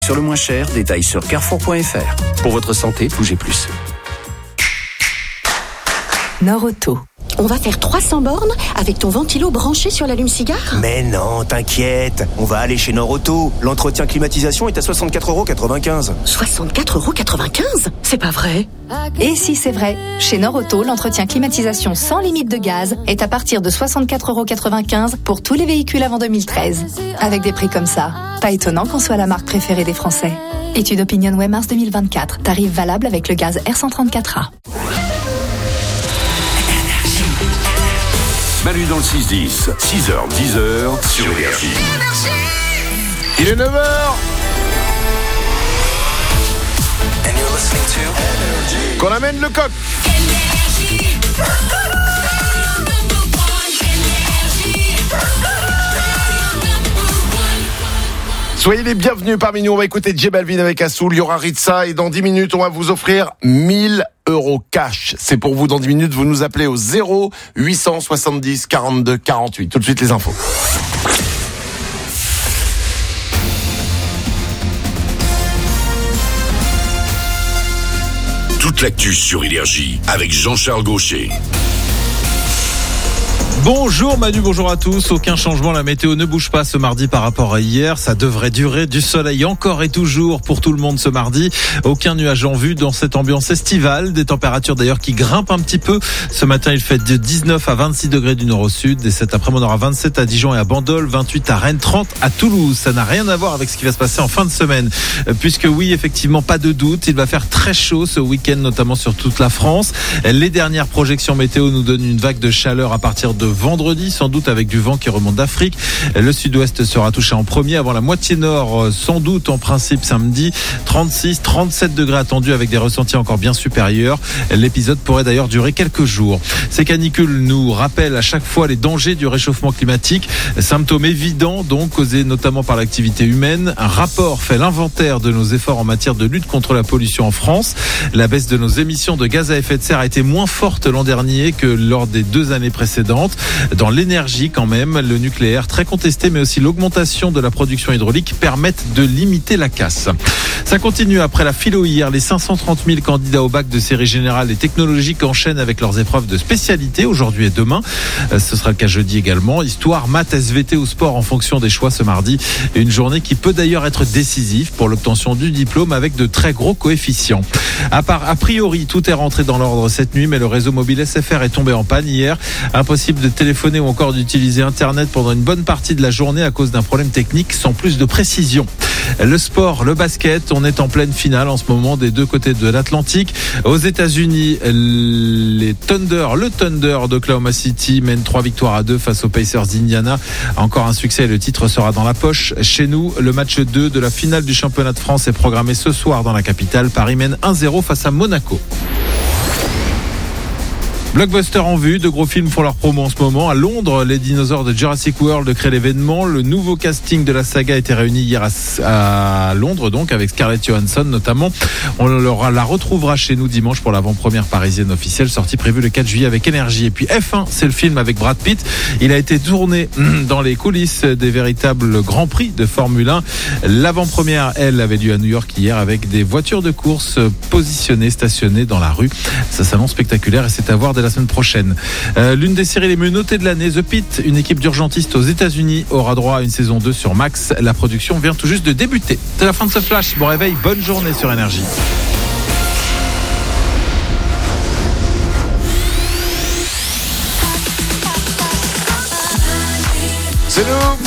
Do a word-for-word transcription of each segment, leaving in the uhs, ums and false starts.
Sur le moins cher, détail sur carrefour point f r. Pour votre santé, bougez plus. Nord-Auto. On va faire trois cents bornes avec ton ventilo branché sur l'allume-cigare ? Mais non, t'inquiète, on va aller chez Nord-Auto. L'entretien climatisation est à soixante-quatre euros quatre-vingt-quinze. soixante-quatre euros quatre-vingt-quinze ? C'est pas vrai ? Et si c'est vrai, chez Nord-Auto, l'entretien climatisation sans limite de gaz est à partir de soixante-quatre euros quatre-vingt-quinze pour tous les véhicules avant deux mille treize. Avec des prix comme ça, pas étonnant qu'on soit la marque préférée des Français. Étude Opinion Mars deux mille vingt-quatre, tarif valable avec le gaz R cent trente-quatre A. Manu dans le six dix, six heures, dix heures sur Énergie. Il est neuf heures. Qu'on amène le coq. Soyez les bienvenus parmi nous. On va écouter J Balvin avec Assoul. Il y aura Ritza et dans dix minutes, on va vous offrir mille euros cash. C'est pour vous dans dix minutes. Vous nous appelez au zéro huit cent soixante-dix quarante-deux quarante-huit. Tout de suite les infos. Toute l'actu sur Énergie avec Jean-Charles Gaucher. Bonjour Manu, bonjour à tous. Aucun changement, la météo ne bouge pas ce mardi par rapport à hier. Ça devrait durer du soleil encore et toujours pour tout le monde ce mardi. Aucun nuage en vue dans cette ambiance estivale. Des températures d'ailleurs qui grimpent un petit peu. Ce matin, il fait de dix-neuf à vingt-six degrés du nord au sud. Et cet après-midi, on aura vingt-sept à Dijon et à Bandol, vingt-huit à Rennes, trente à Toulouse. Ça n'a rien à voir avec ce qui va se passer en fin de semaine. Puisque oui, effectivement, pas de doute, il va faire très chaud ce week-end, notamment sur toute la France. Les dernières projections météo nous donnent une vague de chaleur à partir de vendredi, sans doute avec du vent qui remonte d'Afrique. Le sud-ouest sera touché en premier avant la moitié nord, sans doute en principe samedi. trente-six, trente-sept degrés attendus avec des ressentis encore bien supérieurs. L'épisode pourrait d'ailleurs durer quelques jours. Ces canicules nous rappellent à chaque fois les dangers du réchauffement climatique. Symptômes évidents donc causés notamment par l'activité humaine. Un rapport fait l'inventaire de nos efforts en matière de lutte contre la pollution en France. La baisse de nos émissions de gaz à effet de serre a été moins forte l'an dernier que lors des deux années précédentes. Dans l'énergie quand même, le nucléaire très contesté mais aussi l'augmentation de la production hydraulique permettent de limiter la casse. Ça continue après la philo hier. Les cinq cent trente mille candidats au bac de série générale et technologique enchaînent avec leurs épreuves de spécialité aujourd'hui et demain. Ce sera le cas jeudi également. Histoire, maths, S V T ou sport en fonction des choix ce mardi. Une journée qui peut d'ailleurs être décisive pour l'obtention du diplôme avec de très gros coefficients. À part, a priori, tout est rentré dans l'ordre cette nuit, mais le réseau mobile S F R est tombé en panne hier. Impossible de téléphoner ou encore d'utiliser Internet pendant une bonne partie de la journée à cause d'un problème technique sans plus de précision. Le sport, le basket, on est en pleine finale en ce moment des deux côtés de l'Atlantique. Aux États-Unis, les Thunder, le Thunder d'Oklahoma City mène trois victoires à deux face aux Pacers d'Indiana. Encore un succès et le titre sera dans la poche. Chez nous, le match deux de la finale du championnat de France est programmé ce soir dans la capitale. Paris mène un zéro face à Monaco. Blockbuster en vue, de gros films font leur promo en ce moment. À Londres, les dinosaures de Jurassic World créent l'événement. Le nouveau casting de la saga a été réuni hier à, à Londres, donc avec Scarlett Johansson notamment. On la retrouvera chez nous dimanche pour l'avant-première parisienne officielle, sortie prévue le quatre juillet avec Énergie. Et puis F un, c'est le film avec Brad Pitt. Il a été tourné dans les coulisses des véritables Grands Prix de Formule un. L'avant-première, elle, avait lieu à New York hier avec des voitures de course positionnées, stationnées dans la rue. Ça s'annonce spectaculaire et c'est à voir dès la semaine prochaine. Euh, l'une des séries les mieux notées de l'année, The Pitt, une équipe d'urgentistes aux États-Unis, aura droit à une saison deux sur Max. La production vient tout juste de débuter. C'est la fin de ce flash. Bon réveil, bonne journée sur Énergie. C'est nous.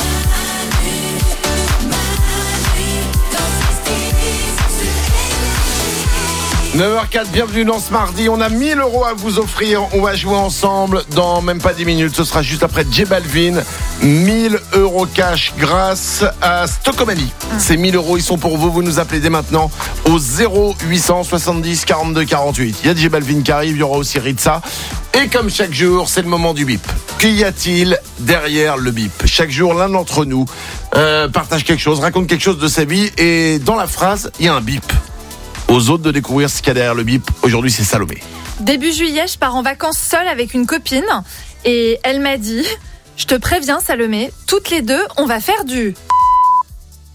neuf heures quatre, bienvenue dans ce mardi. On a mille euros à vous offrir. On va jouer ensemble dans même pas dix minutes. Ce sera juste après J Balvin. mille euros cash grâce à Stocomanie. Ces mille euros, ils sont pour vous. Vous nous appelez dès maintenant au zéro huit cent soixante-dix quarante-deux quarante-huit. Il y a J Balvin qui arrive. Il y aura aussi Ritza. Et comme chaque jour, c'est le moment du bip. Qu'y a-t-il derrière le bip ? Chaque jour, l'un d'entre nous euh, partage quelque chose, raconte quelque chose de sa vie. Et dans la phrase, il y a un bip. Aux autres de découvrir ce qu'il y a derrière le bip. Aujourd'hui, c'est Salomé. Début juillet, je pars en vacances seule avec une copine. Et elle m'a dit, je te préviens Salomé, toutes les deux, on va faire du...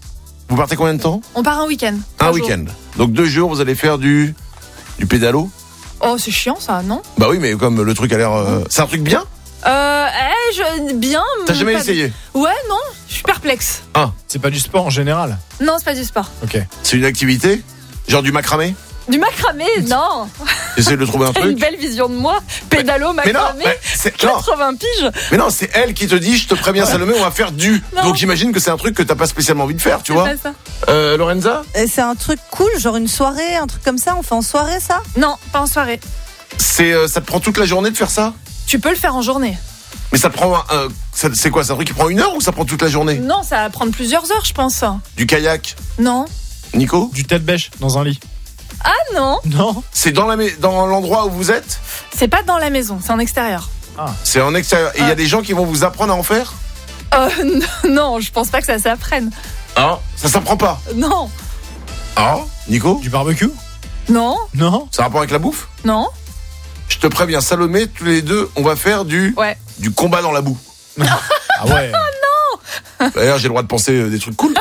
Vous partez combien de temps? On part un week-end. Un jours. week-end. Donc deux jours, vous allez faire du du pédalo? Oh, c'est chiant ça, non? Bah oui, mais comme le truc a l'air... Euh... C'est un truc bien? Euh, eh, je... bien. T'as jamais pas... essayé? Ouais, non, je suis perplexe. Ah. C'est pas du sport en général? Non, c'est pas du sport. Ok. C'est une activité? Genre du macramé? Du macramé, non. J'essaie de trouver un T'as truc. une belle vision de moi. Pédalo, Mais non, macramé, mais c'est- quatre-vingts piges. Mais non, c'est elle qui te dit, je te préviens Salomé, on va faire du. Non. Donc j'imagine que c'est un truc que t'as pas spécialement envie de faire, tu C'est vois. pas ça. Euh, Lorenza? Et c'est un truc cool, genre une soirée, un truc comme ça. On fait en soirée ça? Non, pas en soirée. C'est, euh, ça te prend toute la journée de faire ça? Tu peux le faire en journée. Mais ça te prend, un- un- ça- c'est quoi, c'est un truc qui prend une heure ou ça prend toute la journée? Non, ça va prendre plusieurs heures, je pense. Du kayak? Non. Nico? Du tête-bêche dans un lit? Ah non, Non. C'est dans la, mais- dans l'endroit où vous êtes? c'est pas dans la maison, c'est en extérieur. C'est en extérieur. Et il y a des gens qui vont vous apprendre à en faire? Euh, non, je pense pas que ça s'apprenne. Ah, ça s'apprend pas. Non, Ah, Nico? Du barbecue? non, Non. Ça a rapport avec la bouffe? non. Je te préviens, Salomé, tous les deux, on va faire du, Ouais. du combat dans la boue. Ah ouais. D'ailleurs, j'ai le droit de penser euh, des trucs cool.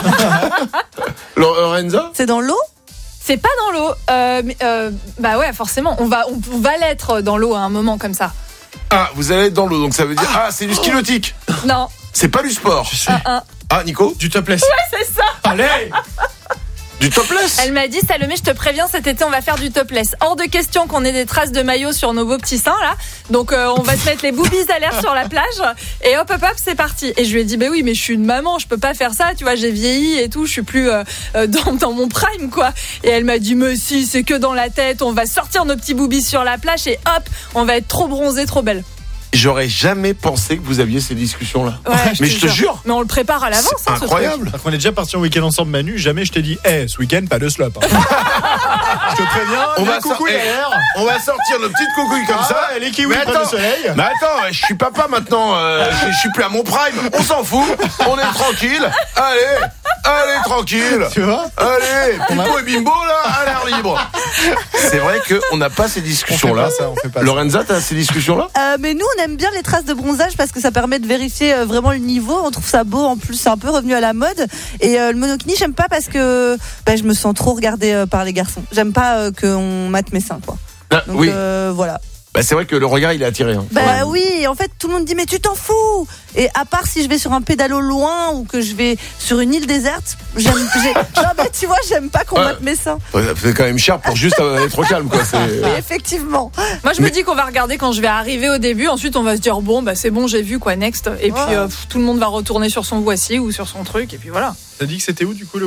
Lorenza? C'est dans l'eau? C'est pas dans l'eau. Euh, mais, euh, bah ouais, forcément. On va, on va l'être dans l'eau à un moment comme ça. Ah, vous allez être dans l'eau, donc ça veut dire... Ah, c'est du ski nautique. Non. C'est pas du sport. Ah, ah. Ah, Nico? Du topless? Ouais, c'est ça. Allez. Du topless? Elle m'a dit, Salomé, je te préviens, cet été, on va faire du topless. Hors de question qu'on ait des traces de maillot sur nos beaux petits seins, là. Donc, euh, on va se mettre les boobies à l'air sur la plage. Et hop, hop, hop, c'est parti. Et je lui ai dit, bah oui, mais je suis une maman, je peux pas faire ça. Tu vois, j'ai vieilli et tout, je suis plus euh, euh, dans, dans mon prime, quoi. Et elle m'a dit, mais si, c'est que dans la tête. On va sortir nos petits boobies sur la plage et hop, on va être trop bronzés, trop belles. J'aurais jamais pensé que vous aviez ces discussions-là. Ouais, Mais je te jure. Mais on le prépare à l'avance, C'est hein, ce incroyable. Alors qu'on est déjà parti en week-end ensemble, Manu. Jamais je t'ai dit, hé, hey, ce week-end, pas de slop. Hein. Je te préviens, On on va va coucou sor- eh, derrière. On va sortir nos petites coucouilles comme Ah ça. ouais, les kiwis Mais prennent attends, le soleil. Mais attends, je suis papa maintenant. euh, je, je suis plus à mon prime. On s'en fout. On est tranquille. Allez, allez, tranquille. Tu vois? Allez, Pipo et Bimbo là, à l'air libre. C'est vrai qu'on n'a pas ces On fait discussions-là. pas ça, on fait pas ça. Lorenza, t'as ces discussions-là? Euh, mais nous, on aime bien les traces de bronzage parce que ça permet de vérifier euh, vraiment le niveau. On trouve ça beau. En plus, c'est un peu revenu à la mode. Et euh, le monokini, j'aime pas parce que bah, je me sens trop regardée euh, par les garçons. J'aime pas euh, qu'on mate mes seins, quoi. Ah, Donc, oui. euh, voilà. Bah, c'est vrai que le regard, il est attiré. Hein. Bah Ouais. oui, en fait, tout le monde dit mais tu t'en fous. Et à part si je vais sur un pédalo loin ou que je vais sur une île déserte, j'aime, j'ai, non, mais tu vois, j'aime pas qu'on Ouais. mate mes seins. Ouais, ça fait quand même cher pour juste euh, être au calme, quoi. C'est... Mais effectivement. Moi, je me Mais- dis qu'on va regarder quand je vais arriver au début. Ensuite, on va se dire, bon, bah, c'est bon, j'ai vu, quoi, next. Et puis, Ouais. euh, pff, tout le monde va retourner sur son voici ou sur son truc. Et puis voilà. T'as dit que c'était où du coup le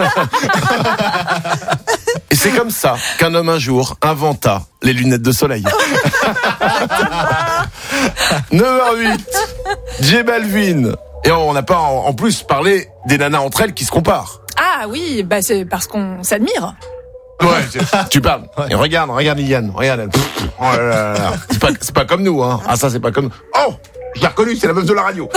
Et c'est comme ça qu'un homme un jour inventa les lunettes de soleil. neuf heures huit, J Balvin. Et on n'a pas en en plus parlé des nanas entre elles qui se comparent. Ah oui, bah, c'est parce qu'on s'admire. Ouais, c'est- tu parles. Et regarde, regarde Liliane, regarde elle. Pff, oh là là là. C'est pas, c'est pas comme nous, hein. Ah, ça, c'est pas comme nous. Oh! Je l'ai reconnu, c'est la meuf de la radio.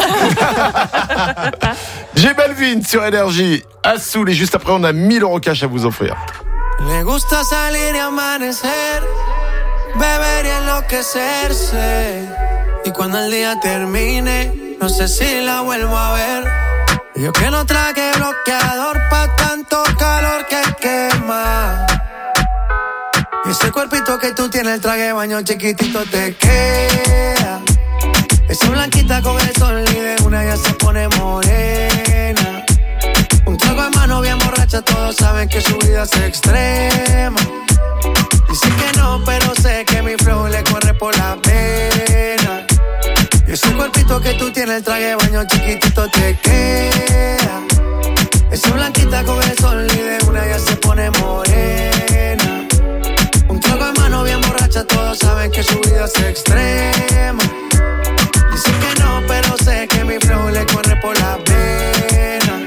J Balvin sur Énergie. Assoul, et juste après, on a mille euros cash à vous offrir. Le gusta salir y amanecer, beber y enloquecerse. Y cuando el día termine, no sé si la vuelvo a ver. Yo que no traje bloqueador pa' tanto calor que quema. Y ese cuerpito que tú tienes, el traje de baño chiquitito te queda. Esa blanquita con el sol y de una ya se pone morena. Un trago en mano bien borracha, todos saben que su vida es extrema. Dicen que no, pero sé que mi flow le corre por la pena. Y ese cuerpito que tú tienes, el traje de baño chiquitito te queda. Esa blanquita con el sol y de una ya se pone morena. Un trago en mano bien borracha, todos saben que su vida es extrema. Dicen que no, pero sé que mi flow le corre por la pena.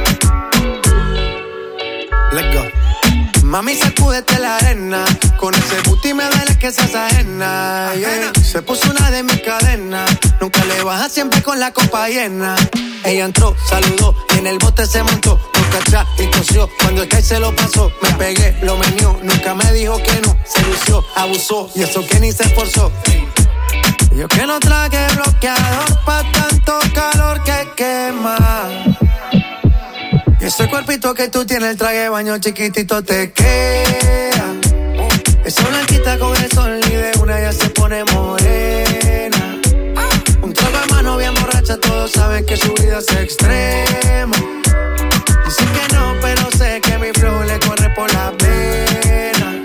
Let's go. Mami, sacúdete la arena. Con ese booty me duele que seas ajena. Yeah. Se puso una de mis cadenas. Nunca le baja, siempre con la copa llena. Ella entró, saludó y en el bote se montó. Boca atrás y tosió. Cuando el que se lo pasó, me pegué, lo menió. Nunca me dijo que no. Se lució, abusó y eso que ni se esforzó. Yo que no traje bloqueador pa' tanto calor que quema. Y ese cuerpito que tú tienes, el traje de baño chiquitito te queda. Esa blanquita con el sol y de una ya se pone morena. Un trago de mano bien borracha, todos saben que su vida es extrema. Dicen que no, pero sé que mi flow le corre por la vena.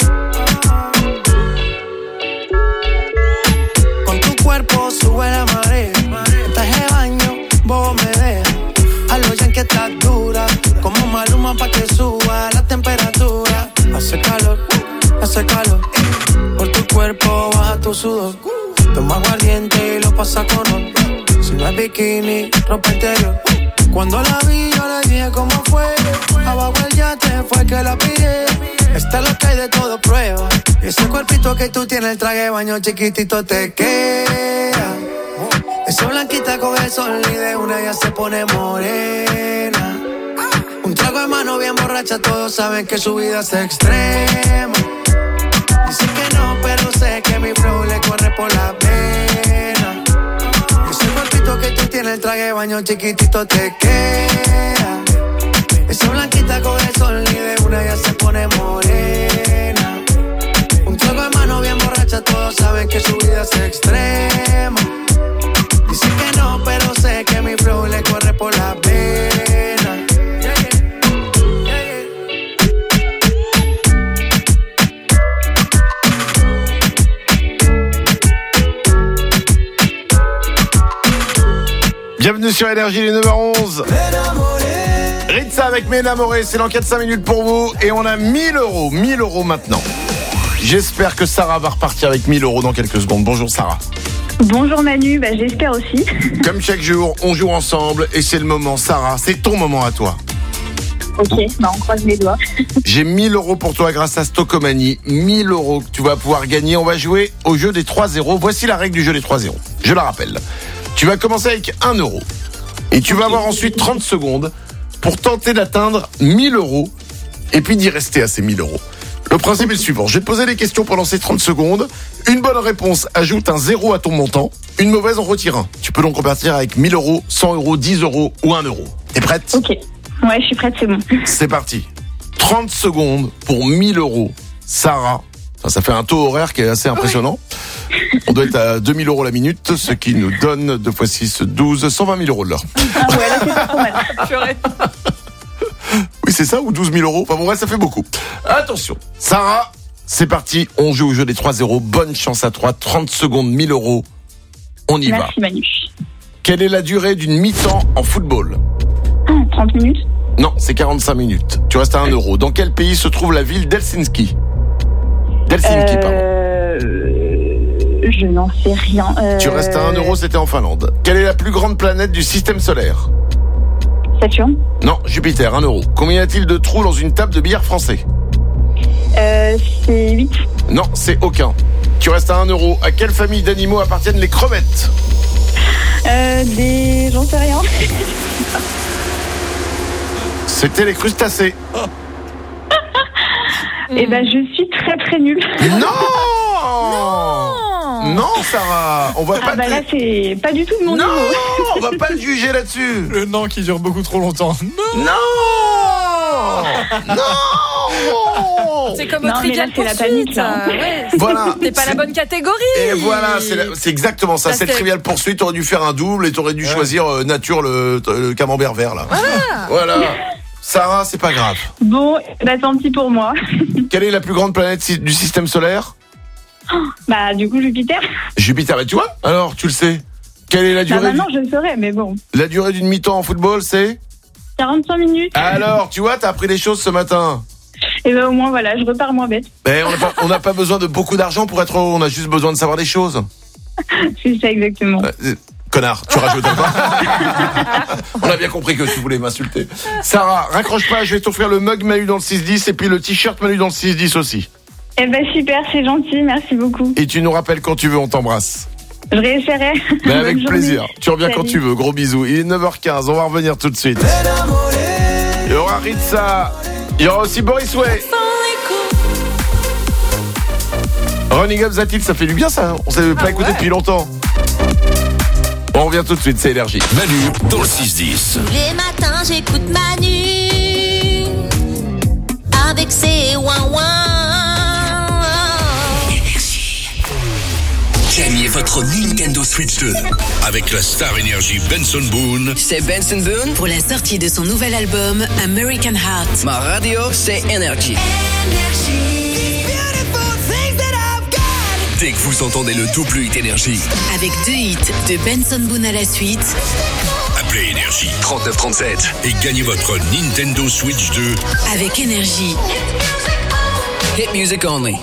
Con tu cuerpo sube la marea. En traje de baño, vos me dejas. A lo ya que estás dura, como Maluma pa' que suba la temperatura. Hace calor, hace calor. Por tu cuerpo baja tu sudor. Toma aguardiente y lo pasa con ron. Si no es bikini, ropa interior. Cuando la vi yo le dije cómo fue. Abajo el yate fue que la pillé. Esta es lo que hay de todo prueba. Y ese cuerpito que tú tienes, el traje de baño chiquitito te queda. Esa blanquita con el sol y de una ya se pone morena. Un trago de mano bien borracha, todos saben que su vida es extrema. Dicen que no, pero sé que mi flow le corre por la vena. Ese cuerpito que tú tienes, el traje de baño chiquitito te queda. Esa blanquita con el sol y de una ya se pone morena. Un trago de mano bien borracha, todos saben que su vida es extrema. Dicen que no, pero sé que mi flow le corre por la vena. Yeah, yeah. Yeah, yeah. Bienvenue sur Énergie, les neuf heures onze. Ritza avec M'enamoré, c'est dans quatre à cinq minutes pour vous. Et on a mille euros, mille euros maintenant. J'espère que Sarah va repartir avec mille euros dans quelques secondes. Bonjour Sarah. Bonjour Manu, bah j'espère aussi. Comme chaque jour, on joue ensemble et c'est le moment. Sarah, c'est ton moment à toi. Ok, bah on croise les doigts. J'ai mille euros pour toi grâce à Stocomanie. mille euros que tu vas pouvoir gagner. On va jouer au jeu des trois zéro. Voici la règle du jeu des trois zéro. Je la rappelle. Tu vas commencer avec un euro. Et tu vas avoir ensuite trente secondes pour tenter d'atteindre mille euros et puis d'y rester à ces mille euros. Le principe est le suivant. Je vais te poser des questions pendant ces trente secondes. Une bonne réponse ajoute un zéro à ton montant. Une mauvaise en retire un. Tu peux donc repartir avec mille euros, cent euros, dix euros ou un euro. T'es prête ? Ok. Ouais, je suis prête, c'est bon. C'est parti. trente secondes pour mille euros. Sarah, ça, ça fait un taux horaire qui est assez impressionnant. Ouais. On doit être à deux mille euros la minute, ce qui nous donne deux fois six, douze, cent vingt mille euros de l'heure. Ah ouais, là c'est pas trop mal. Oui, c'est ça, ou douze mille euros. Enfin bon, ouais, ça fait beaucoup. Attention. Sarah, c'est parti. On joue au jeu des trois zéro. Bonne chance à toi. trente secondes, mille euros. On y Merci, va. Merci Manu. Quelle est la durée d'une mi-temps en football ? trente minutes. Non, c'est quarante-cinq minutes. Tu restes à un euro. Dans quel pays se trouve la ville d'Helsinki ? D'Helsinki, euh... pardon. Je n'en sais rien. Euh... Tu restes à un euro, c'était en Finlande. Quelle est la plus grande planète du système solaire ? Saturne ? Non, Jupiter, un euro. Combien y a-t-il de trous dans une table de billard français ? Euh, c'est huit. Non, c'est aucun. Tu restes à un euro. À quelle famille d'animaux appartiennent les crevettes ? Euh, des... J'en sais rien. C'était les crustacés. Eh ben, je suis très très nulle. Non Non Non, Sarah, on va ah pas. Bah là, c'est pas du tout de mon non, niveau. On va pas le juger là-dessus. Le non qui dure beaucoup trop longtemps. Non Non Non C'est comme au non, Trivial mais là, c'est la panique, là. Ouais, voilà. T'es pas la bonne catégorie. Et voilà, c'est, la, c'est exactement ça. ça c'est c'est... le Trivial Poursuite. T'aurais dû faire un double et t'aurais dû ouais. choisir euh, nature le, le camembert vert là. Voilà. Voilà. Sarah, c'est pas grave. Bon, bah tant pis pour moi. Quelle est la plus grande planète du système solaire ? Bah du coup Jupiter. Jupiter, bah tu vois ? Alors, tu le sais. Quelle est la durée ? Bah maintenant du... je le saurais, mais bon. La durée d'une mi-temps en football, c'est ? quarante-cinq minutes. Alors, tu vois, t'as appris des choses ce matin. Et ben au moins voilà, je repars moins bête. Mais on n'a pas, on n'a pas besoin de beaucoup d'argent pour être heureux, on a juste besoin de savoir des choses. C'est ça exactement. Euh, connard, tu rajoutes pas. On a bien compris que tu voulais m'insulter. Sarah, raccroche pas, je vais t'offrir le mug Manu dans le six dix et puis le t-shirt Manu dans le six dix aussi. Eh ben super, c'est gentil, merci beaucoup. Et tu nous rappelles quand tu veux, on t'embrasse. Je réessayerai. Mais avec journée. Plaisir. Tu reviens Salut. Quand tu veux. Gros bisous. Il est neuf heures quinze. On va revenir tout de suite. Il y aura Ritza. Il y aura aussi Boris Way. Running Up That Hill, ça fait du bien ça. On s'avait pas ah écouté ouais. depuis longtemps. On revient tout de suite. C'est Énergie. Manu dans le six dix. Tous les matins, j'écoute Manu. avec ses ouin-ouin. Gagnez votre Nintendo Switch deux avec la star énergie Benson Boone. C'est Benson Boone pour la sortie de son nouvel album American Heart. Ma radio, c'est Energy. Dès que vous entendez le double hit énergie. Avec deux hits de Benson Boone à la suite. Appelez Énergie trente-neuf trente-sept et gagnez votre Nintendo Switch deux avec Énergie. Hit music only.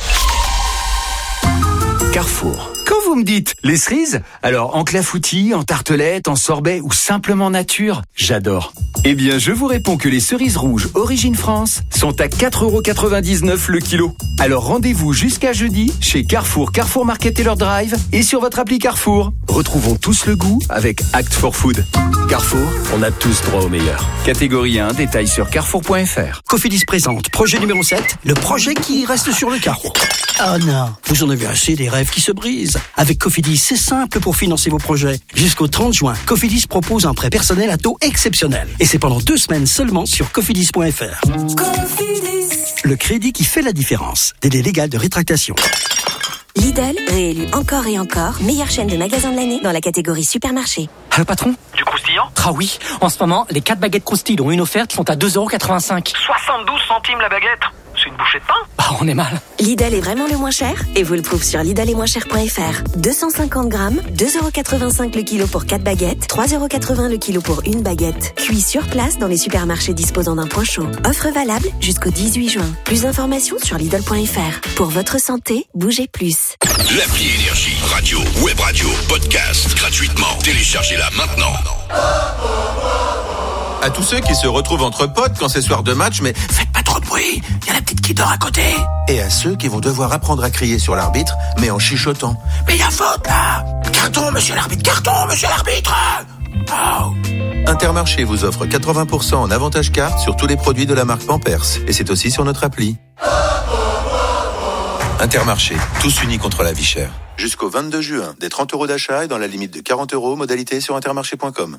Carrefour. Quand vous me dites les cerises, alors en clafoutis, en tartelette, en sorbet ou simplement nature, j'adore. Eh bien, je vous réponds que les cerises rouges Origine France sont à quatre euros quatre-vingt-dix-neuf le kilo. Alors rendez-vous jusqu'à jeudi chez Carrefour, Carrefour Market Taylor Drive et sur votre appli Carrefour. Retrouvons tous le goût avec Act for Food. Carrefour, on a tous droit au meilleur. Catégorie un, détails sur carrefour point f r. Cofidis présente projet numéro sept, le projet qui reste sur le carreau. Oh non, vous en avez assez des rêves qui se brisent. Avec Cofidis, c'est simple pour financer vos projets. Jusqu'au trente juin, Cofidis propose un prêt personnel à taux exceptionnel. Et c'est pendant deux semaines seulement sur cofidis point f r. Cofidis. Le crédit qui fait la différence. Délai légal de rétractation. Lidl, réélu encore et encore, meilleure chaîne de magasins de l'année dans la catégorie supermarché. Allô patron? Du croustillant? Ah oui, en ce moment, les quatre baguettes croustilles dont une offerte sont à deux euros quatre-vingt-cinq. soixante-douze centimes la baguette? C'est une bouchée de pain? Bah on est mal. Lidl est vraiment le moins cher et vous le trouve sur lidl et moins cher point f r. deux cent cinquante grammes, deux euros quatre-vingt-cinq le kilo pour quatre baguettes, trois euros quatre-vingts le kilo pour une baguette. Cuit sur place dans les supermarchés disposant d'un point chaud. Offre valable jusqu'au dix-huit juin. Plus d'informations sur lidl point f r. Pour votre santé, bougez plus. L'appli Énergie, radio, web radio, podcast, gratuitement. Téléchargez-la maintenant. À tous ceux qui se retrouvent entre potes quand c'est soir de match, mais faites pas trop de bruit, il y a la petite qui dort à côté. Et à ceux qui vont devoir apprendre à crier sur l'arbitre, mais en chuchotant. Mais il y a faute là! Carton, monsieur l'arbitre, carton, monsieur l'arbitre! Oh. Intermarché vous offre quatre-vingts pour cent en avantage carte sur tous les produits de la marque Pampers. Et c'est aussi sur notre appli. Intermarché, tous unis contre la vie chère. Jusqu'au vingt-deux juin, des trente euros d'achat et dans la limite de quarante euros, modalité sur intermarché point com.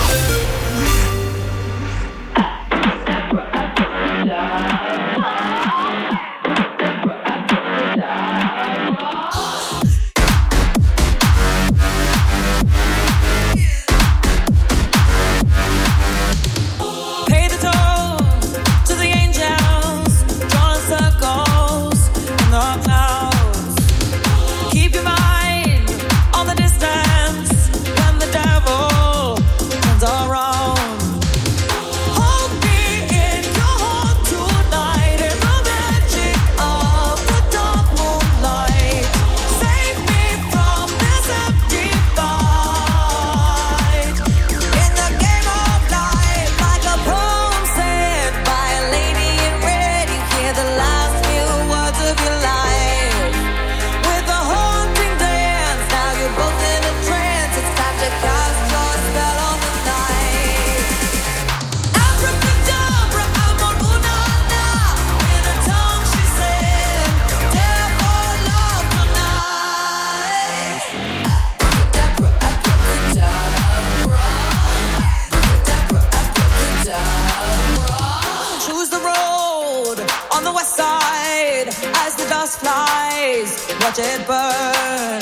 Watch it burn.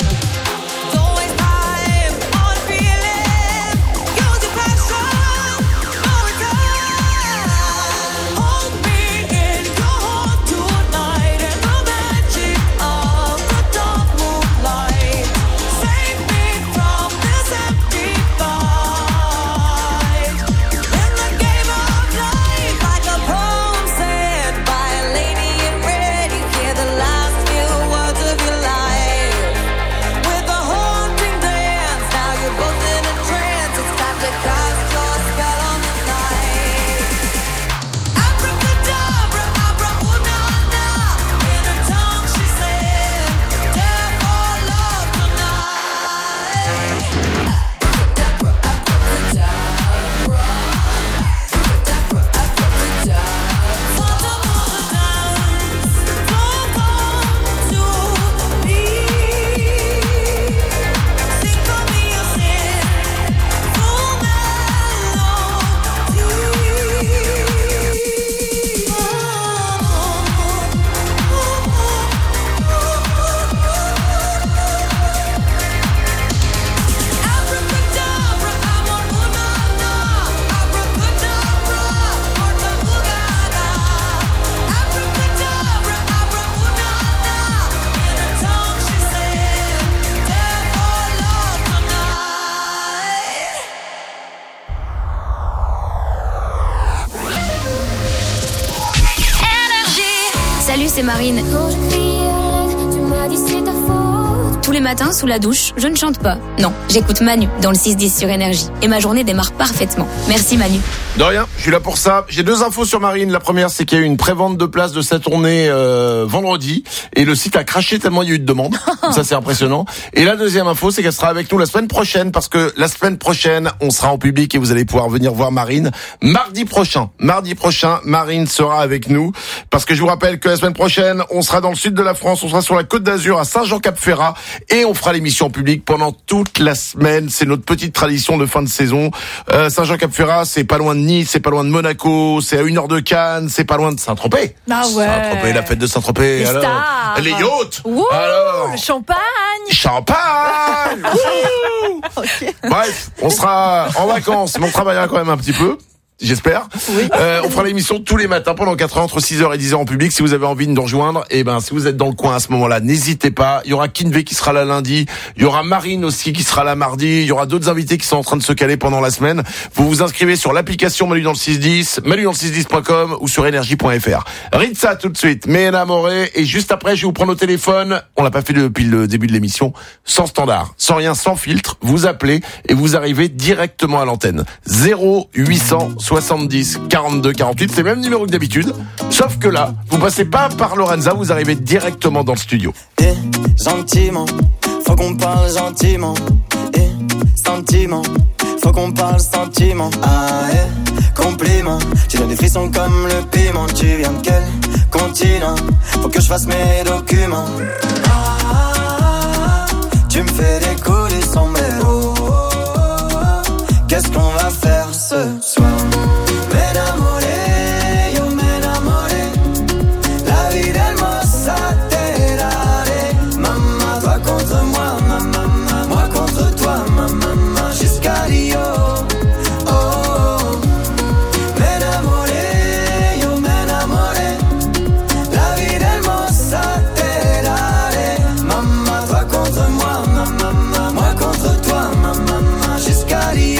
Salut, c'est Marine. Tous les matins, sous la douche, je ne chante pas. Non, j'écoute Manu dans le six dix sur Énergie. Et ma journée démarre parfaitement. Merci Manu. De rien, je suis là pour ça. J'ai deux infos sur Marine. La première, c'est qu'il y a eu une prévente de place de sa tournée euh, vendredi. Et le site a craché tellement il y a eu de demandes. Ça, c'est impressionnant. Et la deuxième info, c'est qu'elle sera avec nous la semaine prochaine. Parce que la semaine prochaine, on sera en public et vous allez pouvoir venir voir Marine. Mardi prochain, mardi prochain, Marine sera avec nous. Parce que je vous rappelle que la semaine prochaine, on sera dans le sud de la France. On sera sur la Côte d'Azur, à Saint-Jean-Cap-Ferrat. Et on fera l'émission en public pendant toute la semaine. C'est notre petite tradition de fin de saison. Euh, Saint-Jean-Cap-Ferrat, c'est pas loin de Nice, c'est pas loin de Monaco, c'est à une heure de Cannes, c'est pas loin de Saint-Tropez. Ah ouais. Saint-Tropez, la fête de Saint-Tropez. Les alors, stars. les yachts. Ouh, alors, le champagne. Champagne. Okay. Bref, on sera en vacances, mais on travaillera quand même un petit peu. J'espère. Oui. Euh, on fera l'émission tous les matins pendant quatre heures, entre six heures et dix heures en public. Si vous avez envie de nous rejoindre, et ben, si vous êtes dans le coin à ce moment-là, n'hésitez pas. Il y aura Kinvé qui sera là lundi. Il y aura Marine aussi qui sera là mardi. Il y aura d'autres invités qui sont en train de se caler pendant la semaine. Vous vous inscrivez sur l'application Manu dans le six dix, manu dans le six dix point com ou sur énergie point f r. Ritza tout de suite, Me Enamoré. Et juste après, je vais vous prendre au téléphone. On l'a pas fait depuis le début de l'émission. Sans standard, sans rien, sans filtre. Vous appelez et vous arrivez directement à l'antenne. zéro huit cent soixante-dix quarante-deux quarante-huit, c'est le même numéro que d'habitude, sauf que là, vous passez pas par Lorenza, vous arrivez directement dans le studio. Et gentiment, faut qu'on parle gentiment. Et sentiment, faut qu'on parle sentiment. Ah et compliment, tu donnes des frissons comme le piment. Tu viens de quel continent? Faut que je fasse mes documents. Ah, tu me fais décoller sans mélo. Qu'est-ce qu'on va faire ce soir? M'enamoré, yo m'enamoré. La vie d'Elmosa terare. Maman, toi contre moi, maman, moi contre toi, maman, jusqu'à Rio. Oh, oh. M'enamoré, yo m'enamoré. La vie d'Elmosa terare. Maman, toi contre moi, maman, moi contre toi, maman, jusqu'à Rio.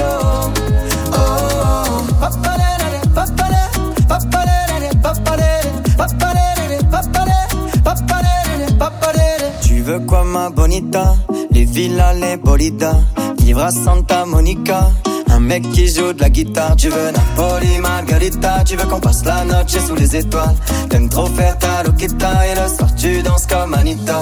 Tu veux quoi ma bonita? Les villas, les bolidas. Vivre à Santa Monica. Un mec qui joue de la guitare. Tu veux Napoli, Margarita. Tu veux qu'on passe la noche sous les étoiles. T'aimes trop faire ta loquita. Et le soir tu danses comme Anita.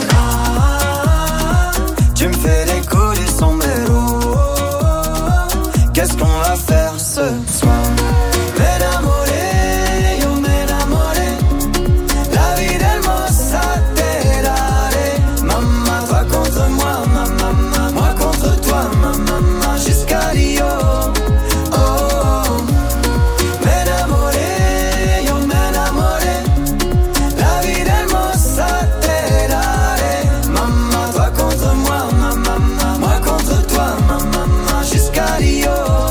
Ah, tu me fais décoller son mélo. Qu'est-ce qu'on va faire ce soir? M'enamoré, yo m'enamoré. La vie d'Elmosa terare. Maman, toi contre moi, maman, moi contre toi, maman, jusqu'à Rio. Oh, oh. M'enamoré, yo m'enamoré. La vie d'Elmosa terare. Maman, toi contre moi, maman, moi contre toi, maman, jusqu'à Rio.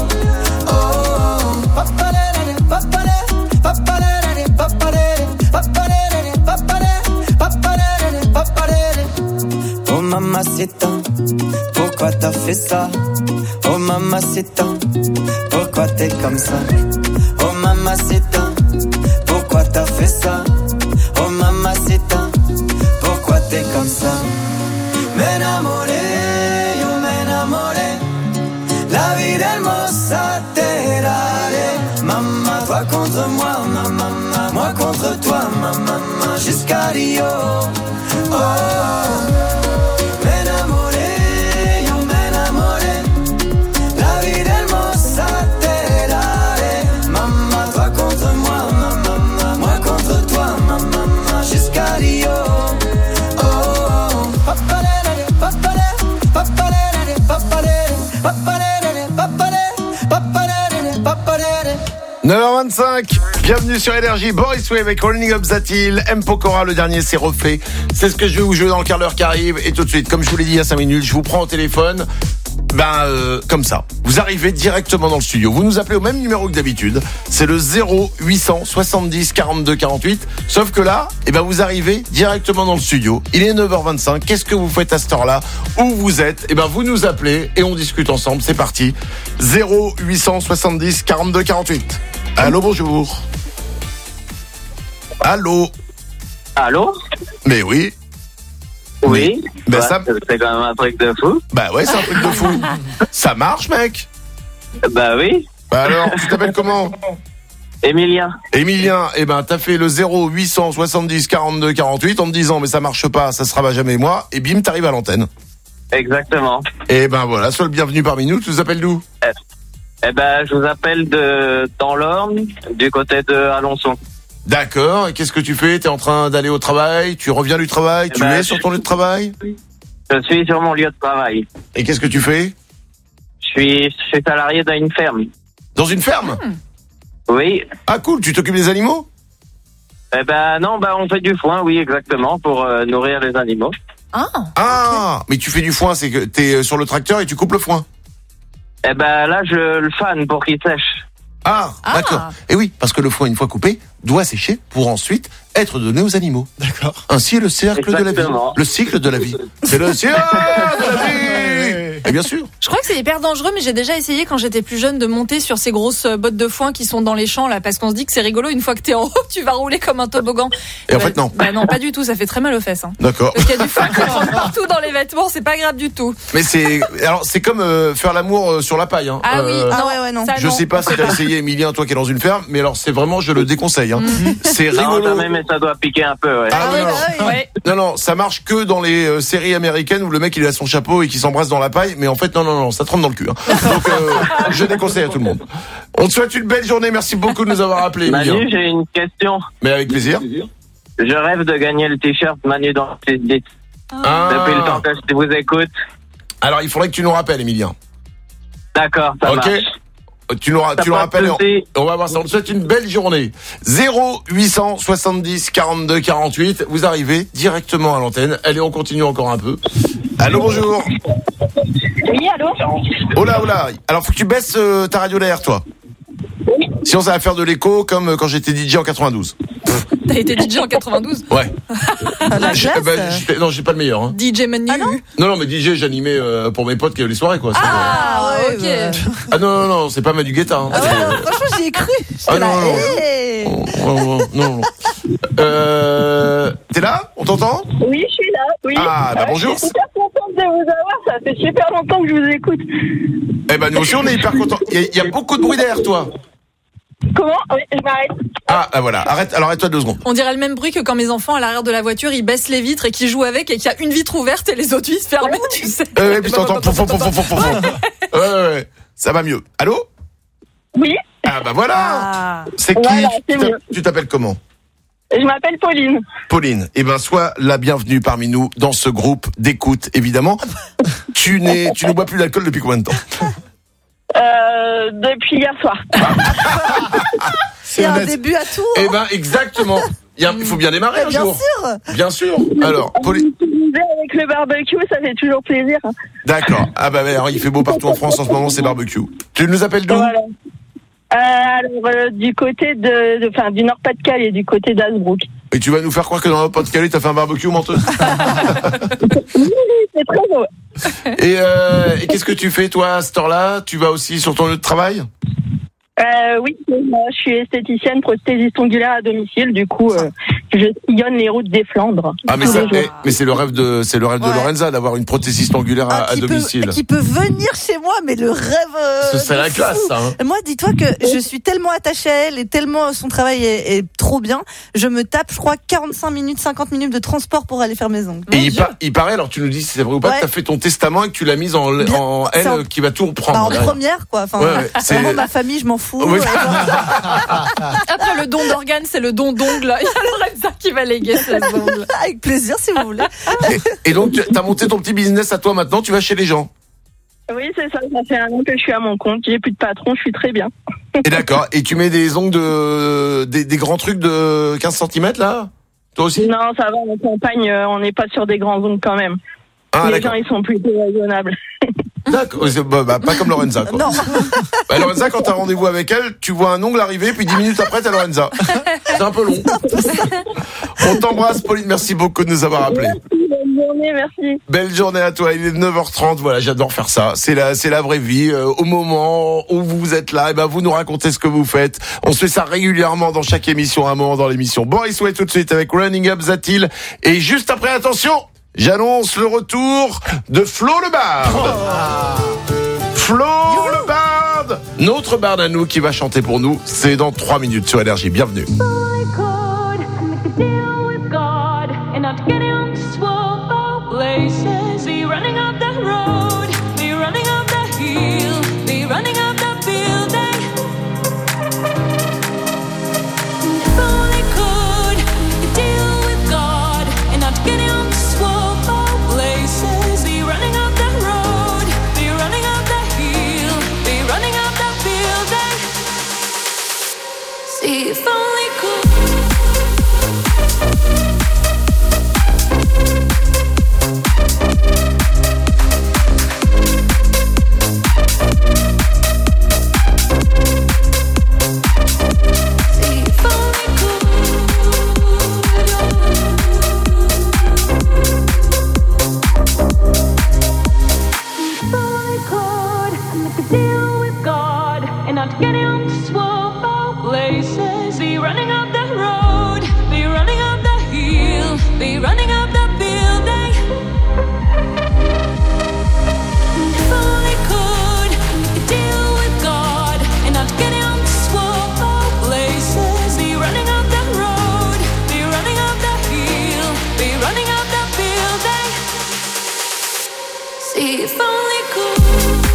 Oh mamacita, pourquoi t'as fait ça? Oh mamacita, pourquoi t'es comme ça? Oh mamacita, pourquoi t'as fait ça? Oh mamacita, pourquoi t'es comme ça? M'enamoré, yo m'enamoré. La vie d'Elmosa terare. Maman, toi contre moi, maman, moi contre toi, maman, jusqu'à Rio. Oh, m'enamoré, yo m'enamoré. La vie d'Elmosa terare. Maman, toi contre moi, maman, moi contre toi, maman, jusqu'à Rio. Oh, papalere, papalere, papalere, papalere, papalere, papalere, papalere, papalere. neuf heures vingt-cinq, bienvenue sur Énergie. Boris Way avec Rolling Up That Hill, M. Pokora, le dernier c'est refait. C'est ce que je vais vous jouer dans le quart d'heure qui arrive. Et tout de suite, comme je vous l'ai dit il y a cinq minutes, je vous prends au téléphone. Ben euh, comme ça, vous arrivez directement dans le studio. Vous nous appelez au même numéro que d'habitude. C'est le zéro huit cent soixante-dix quarante-deux quarante-huit. Sauf que là, eh ben vous arrivez directement dans le studio. Il est neuf heures vingt-cinq. Qu'est-ce que vous faites à cette heure-là? Où vous êtes? Eh ben vous nous appelez et on discute ensemble. C'est parti. zéro huit cent soixante-dix quarante-deux quarante-huit. Allô, bonjour. Allô. Allô? Mais oui. Oui. Ben ouais, ça... C'est quand même un truc de fou. Bah ouais, c'est un truc de fou. Ça marche, mec? Bah oui. Bah alors, tu t'appelles comment? Emilien. Emilien, eh ben t'as fait le zéro huit cent soixante-dix quarante-deux quarante-huit en te disant mais ça marche pas, ça sera jamais moi, et bim, t'arrives à l'antenne. Exactement. Et ben voilà, sois le bienvenu parmi nous. Tu nous appelles d'où? Eh, eh ben, je vous appelle de dans l'Orne, du côté de Alençon. D'accord, et qu'est-ce que tu fais? T'es en train d'aller au travail? Tu reviens du travail? Eh Tu ben, es sur ton lieu de travail? Je suis sur mon lieu de travail. Et qu'est-ce que tu fais? Je suis, je suis salarié dans une ferme. Dans une ferme? Oui. Ah cool, tu t'occupes des animaux? Eh ben non, bah on fait du foin, oui, exactement, pour euh, nourrir les animaux. Ah. Ah, mais tu fais du foin, c'est que t'es sur le tracteur et tu coupes le foin. Eh ben là, je le fane pour qu'il sèche. Ah, ah, d'accord. Et oui, parce que le foin, une fois coupé, doit sécher pour ensuite être donné aux animaux. D'accord. Ainsi est le cercle Exactement. de la vie. Le cycle de la vie. C'est le cycle de la vie. Et bien sûr. Je crois que c'est hyper dangereux, mais j'ai déjà essayé quand j'étais plus jeune de monter sur ces grosses bottes de foin qui sont dans les champs là, parce qu'on se dit que c'est rigolo. Une fois que t'es en haut, tu vas rouler comme un toboggan. Et en bah, fait non. Bah non, pas du tout. Ça fait très mal aux fesses. Hein. D'accord. Parce qu'il y a du foin qui rentre partout dans les vêtements. C'est pas grave du tout. Mais c'est alors c'est comme euh, faire l'amour euh, sur la paille. Hein. Ah oui. Euh, Non, Ah ouais, ouais, non. ça, Je non. sais pas si t'as essayé, Emilien, toi qui es dans une ferme, mais alors c'est vraiment, je le déconseille. Hein. C'est Non, rigolo. jamais, mais ça doit piquer un peu, ouais. Ah, oui, non, non. Ouais. non, non, ça marche que dans les euh, séries américaines où le mec il a son chapeau et qui s'embrasse dans la paille, mais en fait non, non, non, ça trempe dans le cul. Hein. Donc euh, je déconseille à tout le monde. On te souhaite une belle journée, merci beaucoup de nous avoir appelés, Emilien. Manu, j'ai une question. Mais avec plaisir. Je rêve de gagner le t-shirt Manu dans le six dix. Ah. Depuis le temps que je vous écoute. Alors il faudrait que tu nous rappelles, Emilien. D'accord, ça Ok. marche. Tu nous, ra- Ça tu nous passe rappelles, on, aussi. on va voir ça. On te souhaite une belle journée. zéro huit cent soixante-dix quarante-deux quarante-huit. Vous arrivez directement à l'antenne. Allez, on continue encore un peu. Allô, bonjour. Oui, allô? Oh là, oh là. Alors, faut que tu baisses euh, ta radio derrière toi. Sinon, ça va faire de l'écho comme euh, quand j'étais D J en quatre-vingt-douze. T'as été D J en quatre-vingt-douze. Ouais. La J'ai- classe. bah, j'étais- non, j'ai pas le meilleur. Hein. D J Manu. Ah non Non, non, mais D J, j'animais euh, pour mes potes qui avaient les soirées, quoi. C'est, Ah, ouais, ok. bah. Ah non, non, non, c'est pas Manu Guetta. Hein. Ah ouais, franchement, j'y ai cru. J'étais Ah là, non, non. hey. Oh, oh, oh, non, non. Euh, t'es là? On t'entend? Oui, je suis là, oui. Ah, bah, Ouais, bonjour. Je suis super contente de vous avoir, ça fait super longtemps que je vous écoute. Eh ben, nous aussi, on est hyper contents. Il y, a- il y a beaucoup de bruit derrière toi. Comment? Oui, je m'arrête. Ah, ah, voilà. Arrête, alors arrête-toi deux secondes. On dirait le même bruit que quand mes enfants à l'arrière de la voiture ils baissent les vitres et qu'ils jouent avec et qu'il y a une vitre ouverte et les autres vitres fermées, tu sais. Euh, ouais, puis t'entends. Pouf, pouf, pouf, pouf, pouf, pouf. Ouais, ouais, ouais. Ça va mieux. Allô? Oui, Ah, bah voilà. Ah. C'est qui? Voilà, Tu c'est t'a- mieux. Tu t'appelles comment? je m'appelle Pauline. Pauline. Eh ben, sois la bienvenue parmi nous dans ce groupe d'écoute, évidemment. tu n'es, tu ne bois plus d'alcool depuis combien de temps? Euh, depuis hier soir. C'est un début à tout. Eh ben, exactement. Il y a- il faut bien démarrer un Bien jour. sûr. Bien sûr. Alors, Pauline. Avec le barbecue, ça fait toujours plaisir. D'accord. Ah bah, alors, il fait beau partout en France en ce moment, c'est barbecue. Tu nous appelles d'où? Voilà. Euh, alors, euh, du côté de, de- enfin, du Nord-Pas-de-Calais, du côté d'Asbrook. Et tu vas nous faire croire que dans le Pas-de-Calais, t'as fait un barbecue menteuse. C'est très beau. Et, euh, et qu'est-ce que tu fais, toi, à cette heure-là? Tu vas aussi sur ton lieu de travail? Euh, oui, moi, je suis esthéticienne prothésiste ongulaire à domicile. Du coup, euh, je sillonne les routes des Flandres. Ah, mais, tous ça, les jours. eh, mais c'est le rêve de, c'est le rêve de Ouais. Lorenza d'avoir une prothésiste angulaire à, Ah, à qui, domicile. peut, qui peut venir chez moi, mais le rêve. euh, Ce serait de la fou. classe, ça, hein. Moi, dis-toi que je suis tellement attachée à elle et tellement son travail est, est trop bien. Je me tape, je crois, quarante-cinq minutes, cinquante minutes de transport pour aller faire mes ongles. Et il, pa- il paraît, alors tu nous dis si c'est vrai ou pas, Ouais. que t'as fait ton testament et que tu l'as mise en, Bien. en elle C'est en- qui va tout reprendre. Bah, en derrière. première, quoi. Enfin, Ouais, ouais, c'est- vraiment, ma famille, je m'en fous. Oui. Euh, Après le don d'organes, c'est le don d'ongles. Il y a Lorenza qui va léguer ses ongles. Avec plaisir, si vous voulez. Et, et donc, tu as monté ton petit business à toi maintenant, tu vas chez les gens. Oui, c'est ça. Ça fait un an que je suis à mon compte. J'ai plus de patron. Je suis très bien. Et d'accord. Et tu mets des ongles de, des, des grands trucs de quinze centimètres, là? Toi aussi? Non, ça va. En campagne, euh, on n'est pas sur des grands ongles quand même. Ah, les d'accord. gens, ils sont plutôt raisonnables. D'accord. C'est- Bah, bah, pas comme Lorenza, quoi. Non. Bah, Lorenza, quand t'as rendez-vous avec elle, tu vois un ongle arriver, puis dix minutes après, t'as Lorenza. C'est un peu long. On t'embrasse, Pauline. Merci beaucoup de nous avoir appelés. Bonne journée, merci. Belle journée à toi, il est neuf heures trente, voilà, j'adore faire ça. C'est la, c'est la vraie vie. Euh, au moment où vous êtes là, et ben vous nous racontez ce que vous faites. On se fait ça régulièrement dans chaque émission, un moment dans l'émission. Boris Way tout de suite avec Running Up That Hill. Et juste après, attention, j'annonce le retour de Flo le Bard. Oh. Flo le Bard, notre Bard à nous qui va chanter pour nous. C'est dans trois minutes sur Énergie. Bienvenue. Places, be running up that road, be running up that hill, be running up that building. If only could deal with God and not getting on the swamp places, be running up that road, be running up that hill, be running up that building. See if only could. Getting on the swamp places, be running up that road, be running up that hill, be running up that building. If only could deal with God and not getting on the swamp places, be running up that road, be running up that hill, be running up that building. See if only could.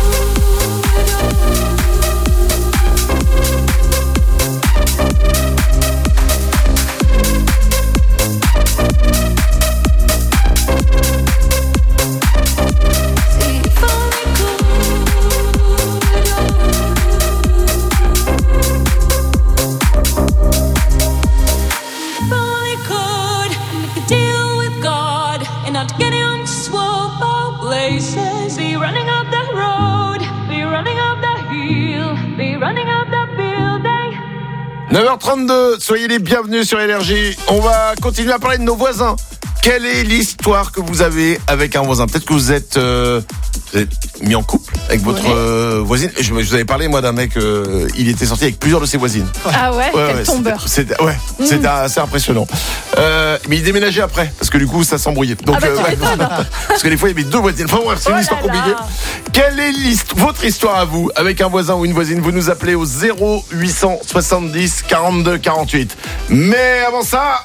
neuf heures trente-deux, soyez les bienvenus sur Énergie. On va continuer à parler de nos voisins. Quelle est l'histoire que vous avez avec un voisin? Peut-être que vous êtes, euh, vous êtes mis en couple avec votre ouais. euh, voisine. Je, je vous avais parlé, moi, d'un mec, euh, il était sorti avec plusieurs de ses voisines. Ah ouais, ouais quel ouais, tombeur. C'était, c'était, ouais, mmh. c'était assez impressionnant. Euh, mais il déménageait après, parce que du coup, ça s'embrouillait. Donc, ah bah, euh, ouais, parce que des fois, il y avait deux voisines. Enfin bref, c'est oh une histoire compliquée. Quelle est l'histoire, votre histoire à vous, avec un voisin ou une voisine? Vous nous appelez au zéro huit cent soixante-dix quarante-deux quarante-huit. Mais avant ça,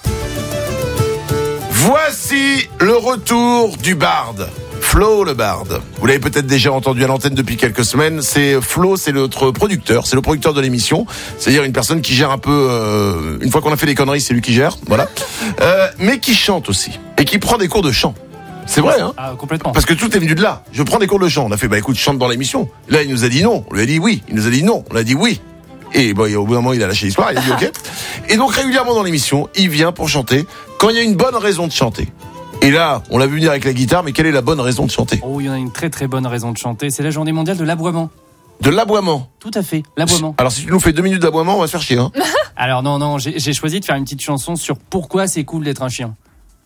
voici le retour du Bard. Flo le Bard. Vous l'avez peut-être déjà entendu à l'antenne depuis quelques semaines. C'est Flo, c'est notre producteur, c'est le producteur de l'émission. C'est-à-dire une personne qui gère un peu. Euh, une fois qu'on a fait les conneries, c'est lui qui gère, voilà. Euh, mais qui chante aussi et qui prend des cours de chant. C'est vrai, hein? Ah, complètement. Parce que tout est venu de là. Je prends des cours de chant. On a fait, bah écoute, chante dans l'émission. Là, il nous a dit non. On lui a dit oui. Il nous a dit non. On a dit oui. Et bah, au bout d'un moment, il a lâché l'histoire. Il a dit ok. Et donc régulièrement dans l'émission, il vient pour chanter quand il y a une bonne raison de chanter. Et là, on l'a vu venir avec la guitare, mais quelle est la bonne raison de chanter? Oh, il y en a une très très bonne raison de chanter. C'est la journée mondiale de l'aboiement. De l'aboiement? Tout à fait, l'aboiement. Alors si tu nous fais deux minutes d'aboiement, on va se faire chier, hein. Alors non, non, j'ai, j'ai choisi de faire une petite chanson sur pourquoi c'est cool d'être un chien.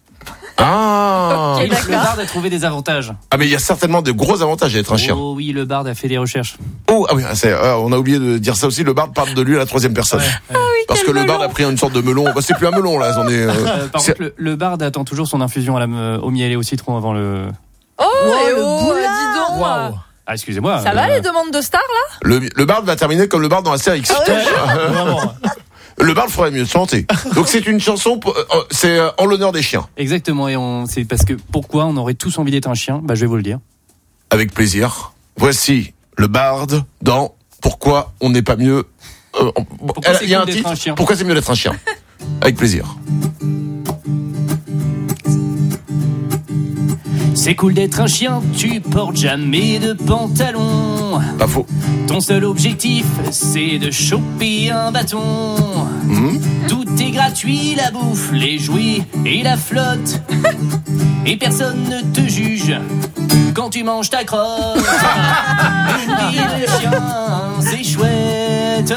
Ah okay, le Bard a trouvé des avantages. Ah mais il y a certainement de gros avantages à être un chien. Oh oui, le Bard a fait des recherches. Oh ah oui, c'est, euh, on a oublié de dire ça aussi. Le Bard parle de lui à la troisième personne. Ouais, ouais. Ah oui, parce que melon. Le Bard a pris une sorte de melon. Bah, c'est plus un melon là. On est, euh, euh, par c'est... contre, le, le Bard attend toujours son infusion à la, au miel et au citron avant le. Oh, oh le oh, dis donc. Wow. Ah excusez-moi. Ça euh... va les demandes de stars là? Le, le Bard va terminer comme le Bard dans Astérix. Ah ouais. Vraiment. Le Bard ferait mieux de chanter. Donc c'est une chanson, pour, euh, c'est en l'honneur des chiens. Exactement, et on, c'est parce que pourquoi on aurait tous envie d'être un chien? Bah je vais vous le dire. Avec plaisir. Voici le Bard dans Pourquoi on n'est pas mieux. Euh, pourquoi il y a cool un titre. Un pourquoi c'est mieux d'être un chien? Avec plaisir. C'est cool d'être un chien, tu portes jamais de pantalon. Pas faux. Ton seul objectif, c'est de choper un bâton. Mmh. Tout est gratuit, la bouffe, les jouets et la flotte. Et personne ne te juge quand tu manges ta crotte. Une vie de chien, c'est chouette.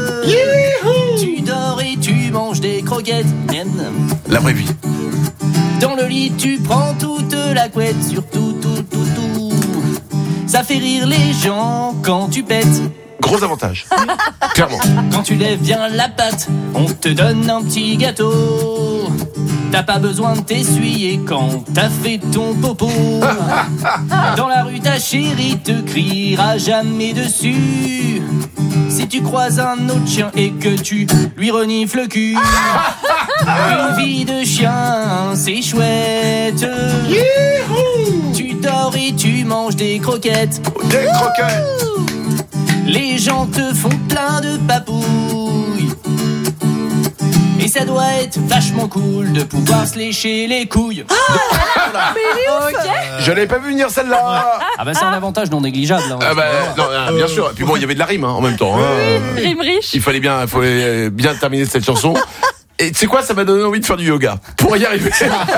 Youhou. Tu dors et tu manges des croquettes. La vraie vie. Dans le lit, tu prends toute la couette, sur tout, tout, tout, tout. Ça fait rire les gens quand tu pètes. Gros avantage. Clairement. Quand tu lèves bien la patte, on te donne un petit gâteau. T'as pas besoin de t'essuyer quand t'as fait ton popo. Dans la rue, ta chérie te criera jamais dessus. Si tu croises un autre chien et que tu lui renifles le cul. Une vie de chien, c'est chouette. Tu dors et tu manges des croquettes. Des croquettes. Les gens te font plein de papouilles. Et ça doit être vachement cool de pouvoir se lécher les couilles. Ah, mais il est ouf. Okay. Je l'avais pas vu venir celle-là. Ah bah c'est un avantage non négligeable. Hein, ah bah non, non, bien sûr. Et puis bon, il y avait de la rime hein, en même temps. Hein. Oui, rime riche. Il fallait bien, il fallait bien terminer cette chanson. Et tu sais quoi, ça m'a donné envie de faire du yoga pour y arriver.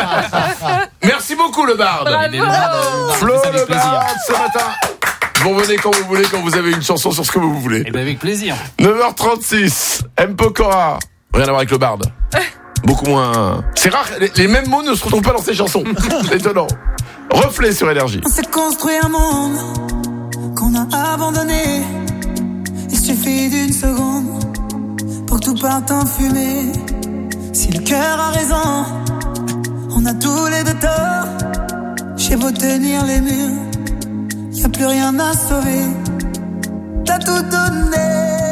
Merci beaucoup le barde. Bravo. Flo le barde ce matin. Vous venez quand vous voulez, quand vous avez une chanson sur ce que vous voulez. Eh ben avec plaisir. neuf heures trente-six, M. Pokora. Rien à voir avec le barde. Beaucoup moins. C'est rare, les, les mêmes mots ne se retrouvent pas dans ces chansons. C'est étonnant. Reflet sur Énergie. On s'est construit un monde qu'on a abandonné. Il suffit d'une seconde pour que tout parte en fumée. Si le cœur a raison, on a tous les deux tort. J'ai beau tenir les murs, y'a plus rien à sauver. T'as tout donné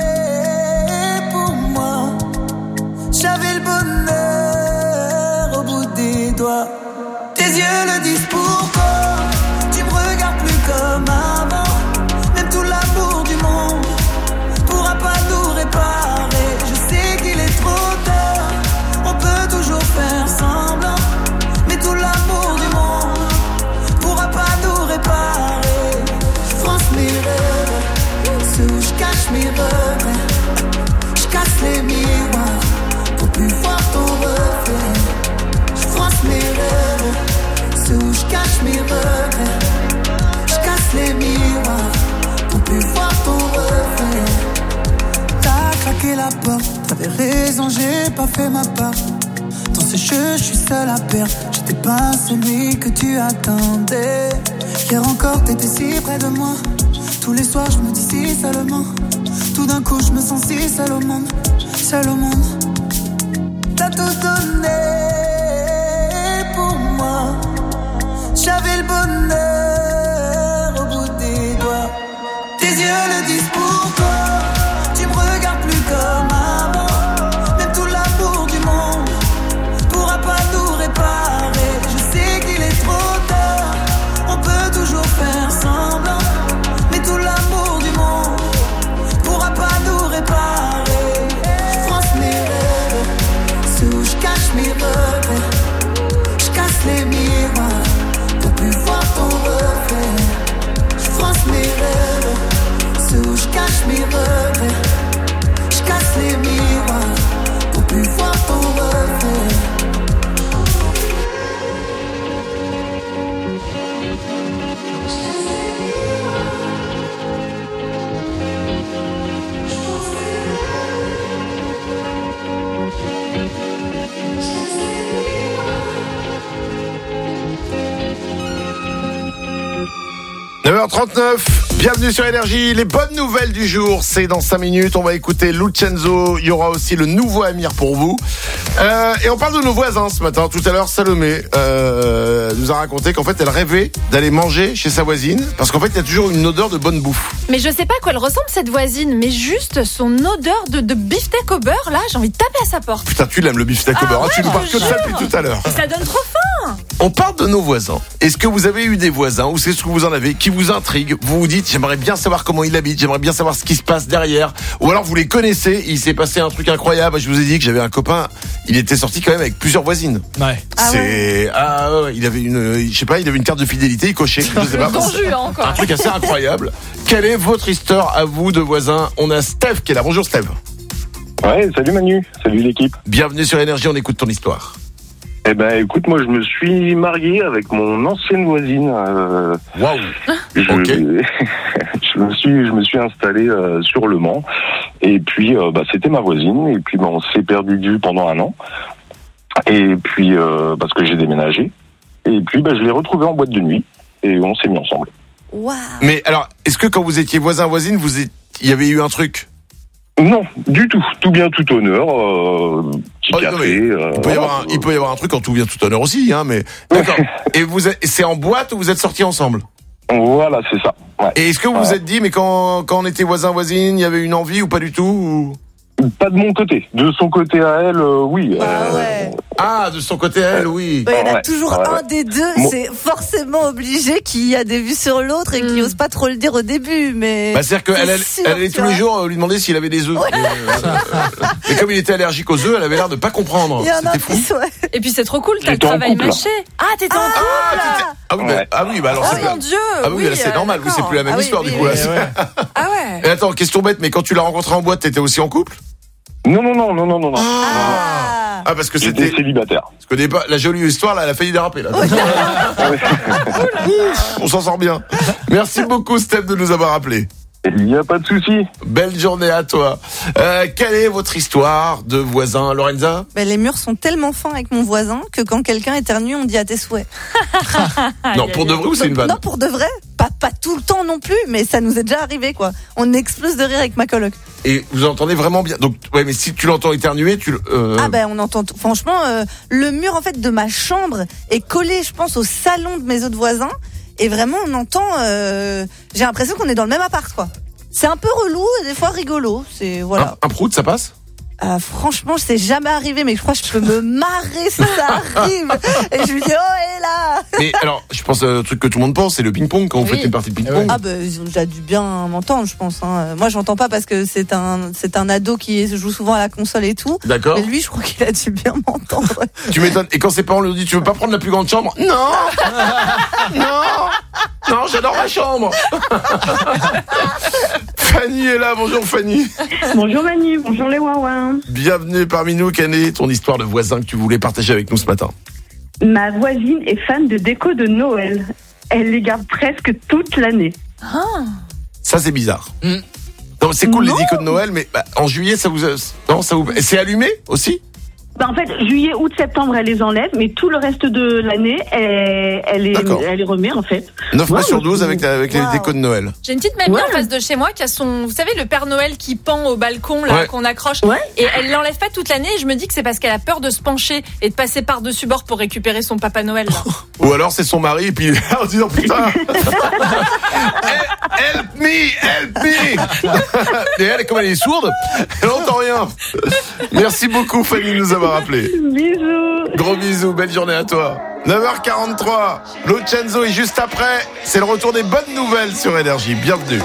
pour moi. J'avais le bonheur au bout des doigts. Tes yeux le disent pourquoi. Tu me regardes plus comme avant. Même tout l'amour du monde pourra pas nous réparer. Je sais qu'il est trop tard. On peut toujours faire semblant. Mais tout l'amour du monde pourra pas nous réparer. Je France mes rêves, ceux où je cache mes regrets. Je casse les miroirs pour plus voir ton reflet. Je France mes rêves, ceux où je cache mes regrets. Je casse les miroirs pour plus voir ton reflet. T'as claqué la porte, t'avais raison, j'ai pas fait ma part. Dans ce jeu, je suis seul à perdre. J'étais pas celui que tu attendais. Hier encore, t'étais si près de moi. Tous les soirs, je me dis si seulement. Tout d'un coup, je me sens si seul au monde. Seul au monde. T'as tout donné pour moi. J'avais le bonheur au bout des doigts. Tes yeux le disent pourquoi. Tu me regardes plus comme avant. Même tout l'amour du monde pourra pas nous réparer. Je sais qu'il est trop tard. On peut toujours faire semblant. Mais tout l'amour du monde pourra pas nous réparer. Je France mes rêves, ceux où je cache mes regrets. Je casse les miroirs pour plus voir ton reflet. Je France mes rêves, ceux où je cache mes regrets. Je casse les miroirs pour plus voir ton reflet. neuf heures trente-neuf, bienvenue sur Énergie. Les bonnes nouvelles du jour, c'est dans cinq minutes. On va écouter Lucenzo. Il y aura aussi le nouveau Amir pour vous. Euh, et on parle de nos voisins ce matin. Tout à l'heure, Salomé euh, nous a raconté qu'en fait, elle rêvait d'aller manger chez sa voisine. Parce qu'en fait, il y a toujours une odeur de bonne bouffe. Mais je sais pas à quoi elle ressemble cette voisine. Mais juste son odeur de, de beefsteak au beurre, là, j'ai envie de taper à sa porte. Putain, tu l'aimes le beefsteak ah au beurre. Ouais, ah, tu nous parles que de ça depuis tout à l'heure. Ça donne trop faim. On parle de nos voisins. Est-ce que vous avez eu des voisins ou c'est ce que vous en avez qui vous intriguent? Vous vous dites, j'aimerais bien savoir comment il habite, j'aimerais bien savoir ce qui se passe derrière. Ou alors vous les connaissez, il s'est passé un truc incroyable. Je vous ai dit que j'avais un copain, il était sorti quand même avec plusieurs voisines. Ouais. Ah c'est ouais. ah ouais, il avait une, je sais pas, il avait une carte de fidélité, il cochait. Je sais pas. Jus, hein, un truc assez incroyable. Quelle est votre histoire à vous de voisins? On a Steph qui est là. Bonjour Steph. Ouais, salut Manu, salut l'équipe. Bienvenue sur Énergie, on écoute ton histoire. Eh ben, écoute, moi, je me suis marié avec mon ancienne voisine. Euh, Waouh. Je, okay. je me suis, je me suis installé euh, sur Le Mans. Et puis, euh, bah, c'était ma voisine. Et puis, bah, on s'est perdu de vue pendant un an. Et puis, euh, parce que j'ai déménagé. Et puis, bah, je l'ai retrouvé en boîte de nuit. Et on s'est mis ensemble. Waouh. Mais alors, est-ce que quand vous étiez voisin-voisine, vous êtes... il y avait eu un truc? Non, du tout. Tout bien, tout honneur. Euh, petit oh, café. non, euh, il, peut y voilà. avoir un, il peut y avoir un truc en tout bien, tout honneur aussi, hein, mais... D'accord. Et vous êtes, c'est en boîte ou vous êtes sortis ensemble? Voilà, c'est ça. Ouais. Et est-ce que vous vous êtes dit, mais quand, quand on était voisin-voisine, il y avait une envie ou pas du tout ou... Pas de mon côté. De son côté à elle, euh, oui. Bah euh, ouais. Ah, de son côté à elle, oui. Il y en a Ouais, toujours ouais, un ouais. des deux, Moi- c'est forcément obligé qui a des vues sur l'autre et qui Mm. ose pas trop le dire au début, mais. Bah, c'est-à-dire qu'elle c'est elle, sûr, elle allait tu tous les vois. jours euh, lui demander s'il avait des œufs. Ouais. Et, euh, et comme il était allergique aux œufs, elle avait l'air de pas comprendre. Il y a un C'était fou. indice, ouais. Et puis c'est trop cool, t'as le J'étais en travail couple, là. mâché. Ah, t'étais en Ah, couple là. Ah oui, bah, Ouais. ah oui, bah alors Oh c'est mon pas- Dieu. Ah oui, là, c'est euh, normal. Oui, c'est plus la même Ah oui, histoire oui, du coup. oui, Là, oui. c'est- Ah ouais. Et attends, question bête, mais quand tu l'as rencontré en boîte, t'étais aussi en couple? Non, non, non, non, non, non. non. Ah. Ah, parce que J'étais c'était. célibataire. Parce qu'au départ, la jolie histoire, là, elle a failli déraper. Là. On s'en sort bien. Merci beaucoup, Steph, de nous avoir appelés. Il n'y a pas de souci. Belle journée à toi. Euh, quelle est votre histoire de voisin, Lorenza? Ben, les murs sont tellement fins avec mon voisin que quand quelqu'un éternue, on dit à tes souhaits. Non, pour de vrai ou c'est une vanne? Non, pour de vrai. Pas, pas tout le temps non plus, mais ça nous est déjà arrivé, quoi. On explose de rire avec ma coloc. Et vous entendez vraiment bien. Donc, ouais, mais si tu l'entends éternuer, tu le. Euh... Ah ben on entend tout. Franchement, euh, le mur en fait de ma chambre est collé, je pense, au salon de mes autres voisins. Et vraiment, on entend. Euh, j'ai l'impression qu'on est dans le même appart, quoi. C'est un peu relou et des fois rigolo. C'est voilà. Un, un prout, ça passe? Euh, franchement, c'est jamais arrivé, mais je crois que je peux me marrer si ça arrive. Et je lui dis oh elle est là. Mais alors, je pense euh, un truc que tout le monde pense, c'est le ping-pong quand vous Oui. faites une partie de ping-pong. Ah ben ils ont déjà dû bien m'entendre, je pense. Hein. Moi, j'entends pas parce que c'est un c'est un ado qui joue souvent à la console et tout. D'accord. Mais lui, je crois qu'il a dû bien m'entendre. Ouais. Tu m'étonnes. Et quand ses parents lui disent, tu veux pas prendre la plus grande chambre? Non, non, non, j'adore ma chambre. Fanny est là. Bonjour Fanny. Bonjour Manu, bonjour les Wawa. Bienvenue parmi nous. Quelle est ton histoire de voisin que tu voulais partager avec nous ce matin? Ma voisine est fan de déco de Noël. Elle les garde presque toute l'année. Ça c'est bizarre. Non, c'est cool Non. les décos de Noël, mais bah, en juillet ça vous, non, ça vous, et c'est allumé aussi? Bah, en fait, juillet, août, septembre, elle les enlève, mais tout le reste de l'année, elle, elle, les, D'accord. elle les remet en fait. neuf mois Ouais, sur mais- douze avec, la- avec Wow. les décos de Noël. J'ai une petite mamie Ouais. en face de chez moi qui a son, vous savez, le Père Noël qui pend au balcon là, Ouais. qu'on accroche. Ouais. Et elle l'enlève pas toute l'année. Et je me dis que c'est parce qu'elle a peur de se pencher et de passer par dessus bord pour récupérer son Papa Noël. Là. Ou alors c'est son mari et puis en disant putain, help me, help me. Et elle, comme elle est sourde, elle n'entend rien. Merci beaucoup Fanny de nous avoir appelé. Bisous. Gros bisous, belle journée à toi. neuf heures quarante-trois, Locenzo est juste après. C'est le retour des bonnes nouvelles sur Énergie. Bienvenue.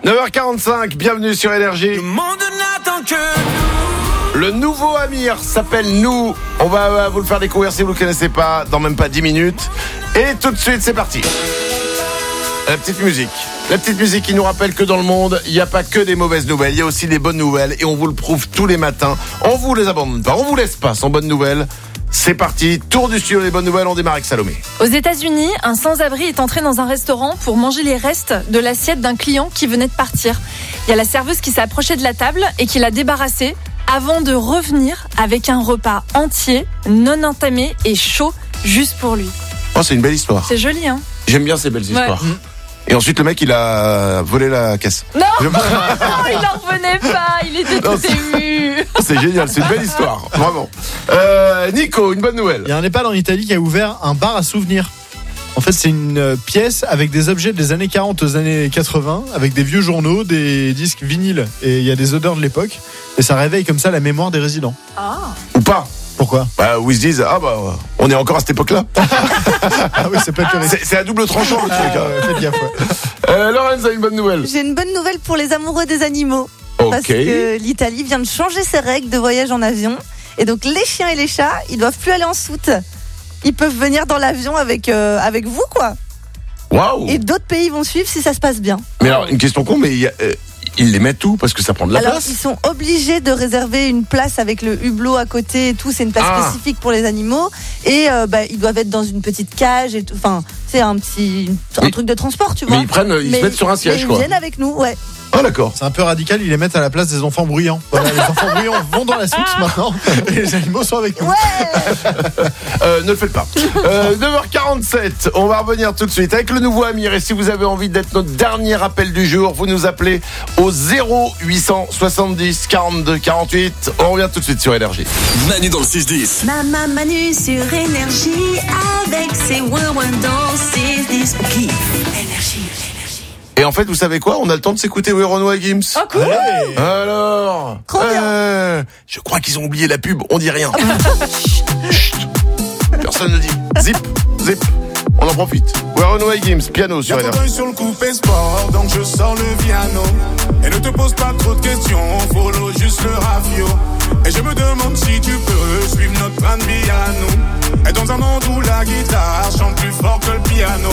neuf heures quarante-cinq, bienvenue sur Énergie. Le monde n'attend que nous. Le nouveau Amir s'appelle Nous. On va vous le faire découvrir si vous ne le connaissez pas dans même pas dix minutes. Et tout de suite, c'est parti. La petite musique. La petite musique qui nous rappelle que dans le monde, il n'y a pas que des mauvaises nouvelles, il y a aussi des bonnes nouvelles. Et on vous le prouve tous les matins. On vous les abandonne pas, on vous laisse pas sans bonnes nouvelles. C'est parti, tour du studio des bonnes nouvelles, on démarre avec Salomé. Aux États-Unis, un sans-abri est entré dans un restaurant pour manger les restes de l'assiette d'un client qui venait de partir. Il y a la serveuse qui s'est approchée de la table et qui l'a débarrassée avant de revenir avec un repas entier, non entamé et chaud, juste pour lui. Oh, c'est une belle histoire. C'est joli, hein? J'aime bien ces belles histoires. Ouais. Et ensuite, le mec, il a volé la caisse. Non, Je... non il n'en revenait pas, il était non, tout c'est... ému. C'est génial, c'est une belle histoire, vraiment. Euh, Nico, une bonne nouvelle. Il y a un EHPAD en Italie qui a ouvert un bar à souvenirs. En fait, c'est une pièce avec des objets des années quarante aux années quatre-vingts, avec des vieux journaux, des disques vinyles, et il y a des odeurs de l'époque. Et ça réveille comme ça la mémoire des résidents. Ah. Ou pas. Pourquoi? Bah, où ils se disent, ah bah, on est encore à cette époque-là. Ah oui, c'est pas ah. c'est, c'est à double tranchant, le ah, truc. Ouais, faites gaffe, ouais. euh, Lorenz a une bonne nouvelle. J'ai une bonne nouvelle pour les amoureux des animaux. Ok. Parce que l'Italie vient de changer ses règles de voyage en avion. Et donc, les chiens et les chats, ils doivent plus aller en soute. Ils peuvent venir dans l'avion avec, euh, avec vous, quoi. Waouh. Et d'autres pays vont suivre si ça se passe bien. Mais alors, une question con, mais il y a, euh, ils les mettent où? Parce que ça prend de la alors, place. Ils sont obligés de réserver une place avec le hublot à côté et tout. C'est une place ah. spécifique pour les animaux. Et euh, bah, ils doivent être dans une petite cage et tout. Enfin, c'est un petit un mais, truc de transport, tu vois. Mais ils prennent, ils mais, se mettent sur un siège, mais quoi. Ils viennent avec nous, ouais. Ah d'accord. C'est un peu radical, ils les mettent à la place des enfants bruyants. Voilà, les enfants bruyants vont dans la soute maintenant et les animaux sont avec nous. Ouais. euh, ne le faites pas. Euh, neuf heures quarante-sept, on va revenir tout de suite avec le nouveau Amir. Et si vous avez envie d'être notre dernier appel du jour, vous nous appelez au zéro huit cent soixante-dix quarante-deux quarante-huit. On revient tout de suite sur Énergie. Manu dans le six dix. Maman Manu sur Énergie avec ses ouin-ouin dans six dix. Qui Énergie. Et en fait, vous savez quoi? On a le temps de s'écouter Werono Gims. Oh cool. Allez. Alors, euh, je crois qu'ils ont oublié la pub. On dit rien. Chut. Personne ne dit. Zip, zip. On en profite. Werono Gims, piano sur Énergie. Sur le coupé sport, donc je sors le piano. Et ne te pose pas trop de questions, follow juste le rafio. Et je me demande si tu peux suivre notre train de vie à nous. Et dans un monde où la guitare chante plus fort que le piano.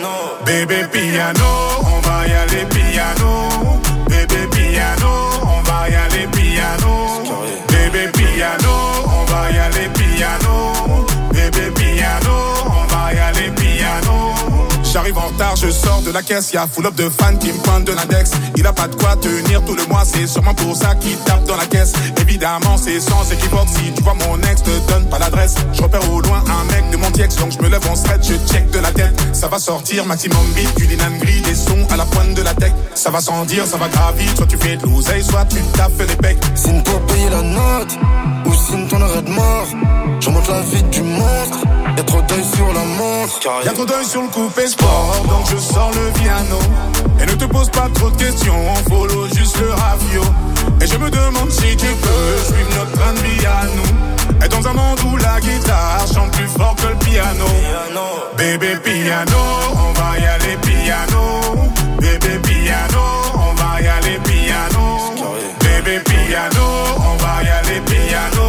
Bébé piano, on va y aller piano. Bébé piano, on va y aller piano. Bébé piano, on va y aller piano. Bébé piano, on va y aller piano. J'arrive en retard, je sors de la caisse, y'a full up de fans qui me pointent de l'index. Il a pas de quoi tenir tout le mois, c'est sûrement pour ça qu'il tape dans la caisse. Évidemment, c'est sans équivoque, si tu vois mon ex, te donne pas l'adresse. Je repère au loin un mec de mon ex, donc je me lève en stretch, je check de la tête. Ça va sortir, maximum beat, du linan gris, des sons à la pointe de la tech. Ça va sans dire, ça va gravir, soit tu fais de l'oseille, soit tu taffes les pecs. Signe pour payer la note, ou signe ton arrêt de mort. Je monte la vie du monstre, y'a trop d'œil sur la montre. Y'a trop d'œil sur le coupé sport, donc je sors le piano. Et ne te pose pas trop de questions, follow juste le rafio. Et je me demande si tu peux suivre notre train de vie à nous. Et dans un monde où la guitare chante plus fort que le piano. Bébé piano, on va y aller piano. Bébé piano, on va y aller piano. Bébé piano, on va y aller piano.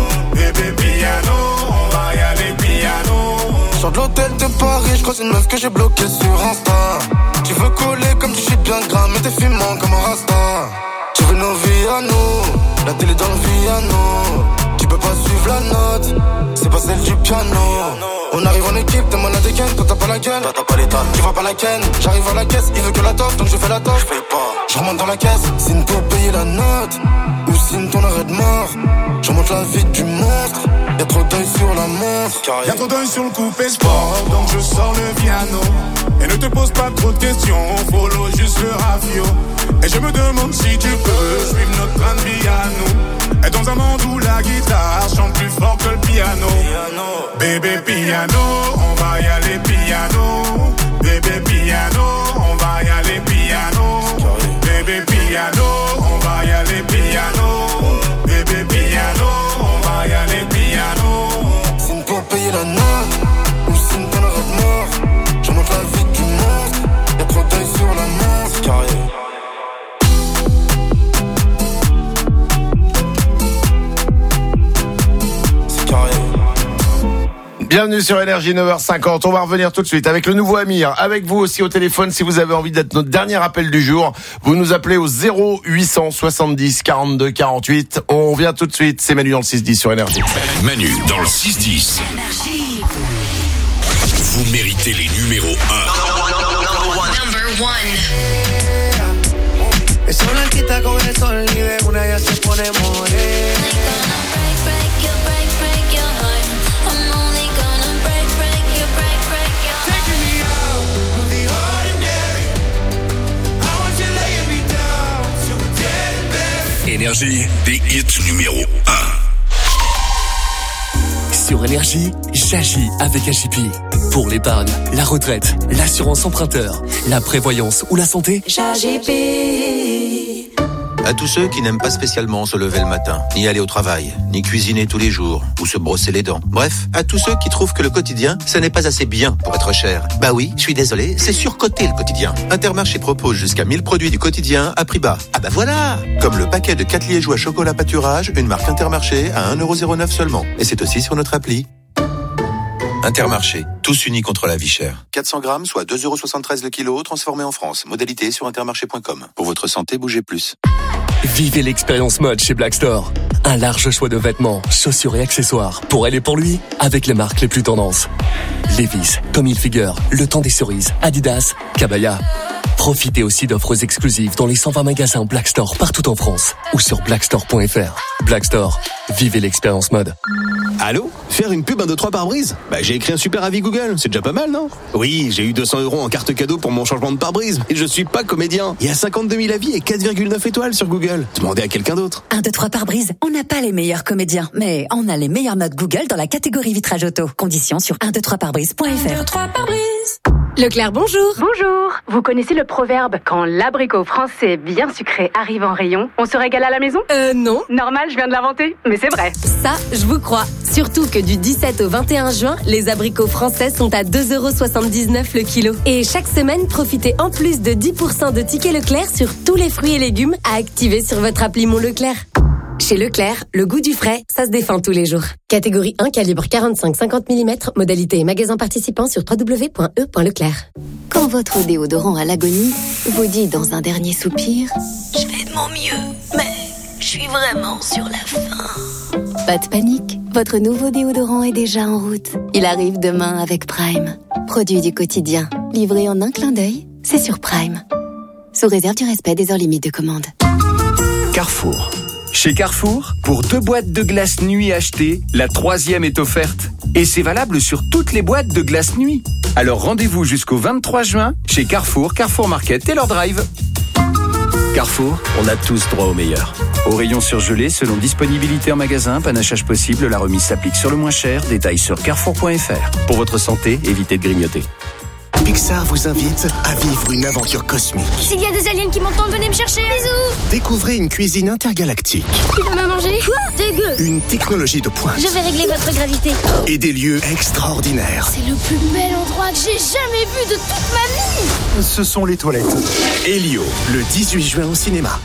Bébé piano, on va y aller piano. Sors de l'hôtel de Paris, je croise une meuf que j'ai bloquée sur Insta. Tu veux coller comme tu shit bien gras, mais t'es fumant comme un rasta. Tu veux nos vies à nous, la télé dans le piano. Tu peux pas suivre la note, c'est pas celle du piano. On arrive en équipe, t'es mon adéquane, toi t'as pas la gueule, toi t'as pas l'état, tu vois pas la ken. J'arrive à la caisse, il veut que la toffe, donc je fais la toffe. J'paye pas, je remonte dans la caisse. Signe pour payer la note, ou signe ton arrêt de mort. Je remonte la vie du monstre, y'a trop d'œil sur la montre. Y'a trop d'œil sur le coupé sport, donc je sors le piano. Et ne te pose pas trop de questions, follow juste le rafio. Et je me demande si tu peux suivre notre train de vie à nous. Et dans un monde où la guitare chante plus fort que le piano. Bébé piano, on va y aller piano. Bébé piano, on va y aller piano. Bébé piano, on va y aller piano. Bébé piano, on va y aller piano. Signe pour payer la note, ou signe ton arrêt de mort. Je monte la vie du monstre, y'a trop d'œil sur la montre. Bienvenue sur Énergie neuf heures cinquante. On va revenir tout de suite avec le nouveau Amir. Avec vous aussi au téléphone si vous avez envie d'être notre dernier appel du jour. Vous nous appelez au zéro huit cent soixante-dix quarante-deux quarante-huit. On revient tout de suite. C'est Manu dans le six dix sur Énergie. Manu dans le six dix. Vous méritez les numéros un. Number one. Esa blanquita con el sol y de una ya se pone morena. Énergie, des hits numéro un. Sur Énergie, j'agis avec H I P. Pour l'épargne, la retraite, l'assurance emprunteur, la prévoyance ou la santé, J'agis. À tous ceux qui n'aiment pas spécialement se lever le matin, ni aller au travail, ni cuisiner tous les jours, ou se brosser les dents. Bref, à tous ceux qui trouvent que le quotidien, ça n'est pas assez bien pour être cher. Bah oui, je suis désolé, c'est surcoté le quotidien. Intermarché propose jusqu'à mille produits du quotidien à prix bas. Ah bah voilà! Comme le paquet de quatre liégeois chocolat pâturage, une marque Intermarché à un euro zéro neuf seulement. Et c'est aussi sur notre appli. Intermarché, tous unis contre la vie chère. quatre cents grammes, soit deux euros soixante-treize le kilo, transformé en France. Modalité sur intermarché point com. Pour votre santé, bougez plus. Vivez l'expérience mode chez Black Store. Un large choix de vêtements, chaussures et accessoires, pour elle et pour lui, avec les marques les plus tendances. Levi's, Tommy Hilfiger, Le Temps des Cerises, Adidas, Cabaya. Profitez aussi d'offres exclusives dans les cent vingt magasins Black Store partout en France ou sur blackstore point f r. Black Store, vivez l'expérience mode. Allô? Faire une pub un deux trois pare-brise? Bah j'ai écrit un super avis Google, c'est déjà pas mal, non? Oui, j'ai eu deux cents euros en carte cadeau pour mon changement de pare-brise, mais je suis pas comédien. Il y a cinquante-deux mille avis et quatre virgule neuf étoiles sur Google. Demandez à quelqu'un d'autre. un, deux, trois pare-brise. On n'a pas les meilleurs comédiens, mais on a les meilleures notes Google dans la catégorie vitrage auto. Conditions sur un deux trois pare-brise point f r. un, deux, trois pare-brise. Leclerc, bonjour. Bonjour. Vous connaissez le proverbe « Quand l'abricot français bien sucré arrive en rayon, on se régale à la maison » Euh, non. Normal, je viens de l'inventer, mais c'est vrai. Ça, je vous crois. Surtout que du dix-sept au vingt et un juin, les abricots français sont à deux euros soixante-dix-neuf le kilo. Et chaque semaine, profitez en plus de dix pour cent de tickets Leclerc sur tous les fruits et légumes à activer sur votre appli Mon Leclerc. Chez Leclerc, le goût du frais, ça se défend tous les jours. Catégorie un, calibre quarante-cinq à cinquante millimètres, modalité et magasin participant sur w w w point e point leclerc. Quand votre déodorant à l'agonie vous dit dans un dernier soupir « Je fais de mon mieux, mais je suis vraiment sur la fin ». Pas de panique, votre nouveau déodorant est déjà en route. Il arrive demain avec Prime. Produit du quotidien, livré en un clin d'œil, c'est sur Prime. Sous réserve du respect des heures limites de commande. Carrefour. Chez Carrefour, pour deux boîtes de glace nuit achetées, la troisième est offerte. Et c'est valable sur toutes les boîtes de glace nuit. Alors rendez-vous jusqu'au vingt-trois juin chez Carrefour, Carrefour Market et leur drive. Carrefour, on a tous droit au meilleur. Au rayon surgelé, selon disponibilité en magasin, panachage possible, la remise s'applique sur le moins cher. Détails sur carrefour point f r. Pour votre santé, évitez de grignoter. Pixar vous invite à vivre une aventure cosmique. S'il y a des aliens qui m'entendent, venez me chercher. Bisous. Découvrez une cuisine intergalactique. Tu vas me manger? Quoi? Dégueu. Une technologie de pointe. Je vais régler votre gravité. Et des lieux extraordinaires. C'est le plus bel endroit que j'ai jamais vu de toute ma vie. Ce sont les toilettes. Elio, le dix-huit juin au cinéma.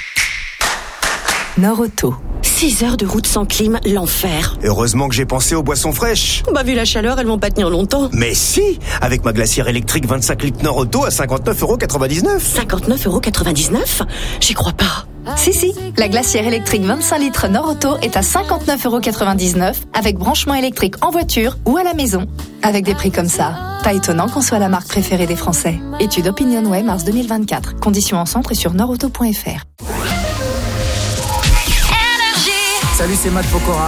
Nord-Auto. six heures de route sans clim, l'enfer. Heureusement que j'ai pensé aux boissons fraîches. Bah vu la chaleur, elles vont pas tenir longtemps. Mais si, avec ma glacière électrique vingt-cinq litres Nord-Auto à cinquante-neuf euros quatre-vingt-dix-neuf. cinquante-neuf euros quatre-vingt-dix-neuf? J'y crois pas. Si, si, la glacière électrique vingt-cinq litres Nord-Auto est à cinquante-neuf euros quatre-vingt-dix-neuf avec branchement électrique en voiture ou à la maison. Avec des prix comme ça, pas étonnant qu'on soit la marque préférée des Français. Étude Opinionway mars deux mille vingt-quatre. Conditions en centre et sur nord auto point f r. Salut, c'est Matt Pokora.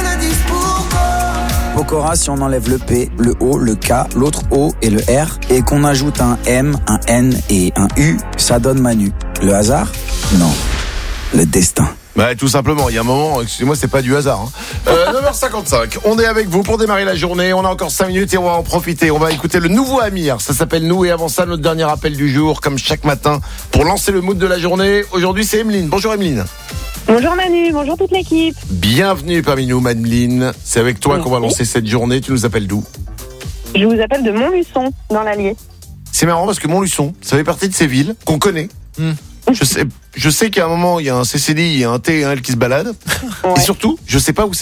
Pokora, si on enlève le P, le O, le K, l'autre O et le R, et qu'on ajoute un M, un N et un U, ça donne Manu. Le hasard? Non. Le destin. Bah, tout simplement, il y a un moment, excusez-moi, c'est pas du hasard. Hein. Euh, neuf heures cinquante-cinq, on est avec vous pour démarrer la journée. On a encore cinq minutes et on va en profiter. On va écouter le nouveau Amir, ça s'appelle Nous. Et avant ça, notre dernier appel du jour, comme chaque matin, pour lancer le mood de la journée. Aujourd'hui, c'est Emeline. Bonjour Emeline. Bonjour Manu, bonjour toute l'équipe. Bienvenue parmi nous, Madeline. C'est avec toi Merci. qu'on va lancer cette journée. Tu nous appelles d'où? Je vous appelle de Montluçon, dans l'Allier. C'est marrant parce que Montluçon, ça fait partie de ces villes qu'on connaît. Mm. Je sais, je sais qu'à un moment, il y a un C C D, il y a un T et un L qui se baladent. Ouais. Et surtout, je sais pas où c'est.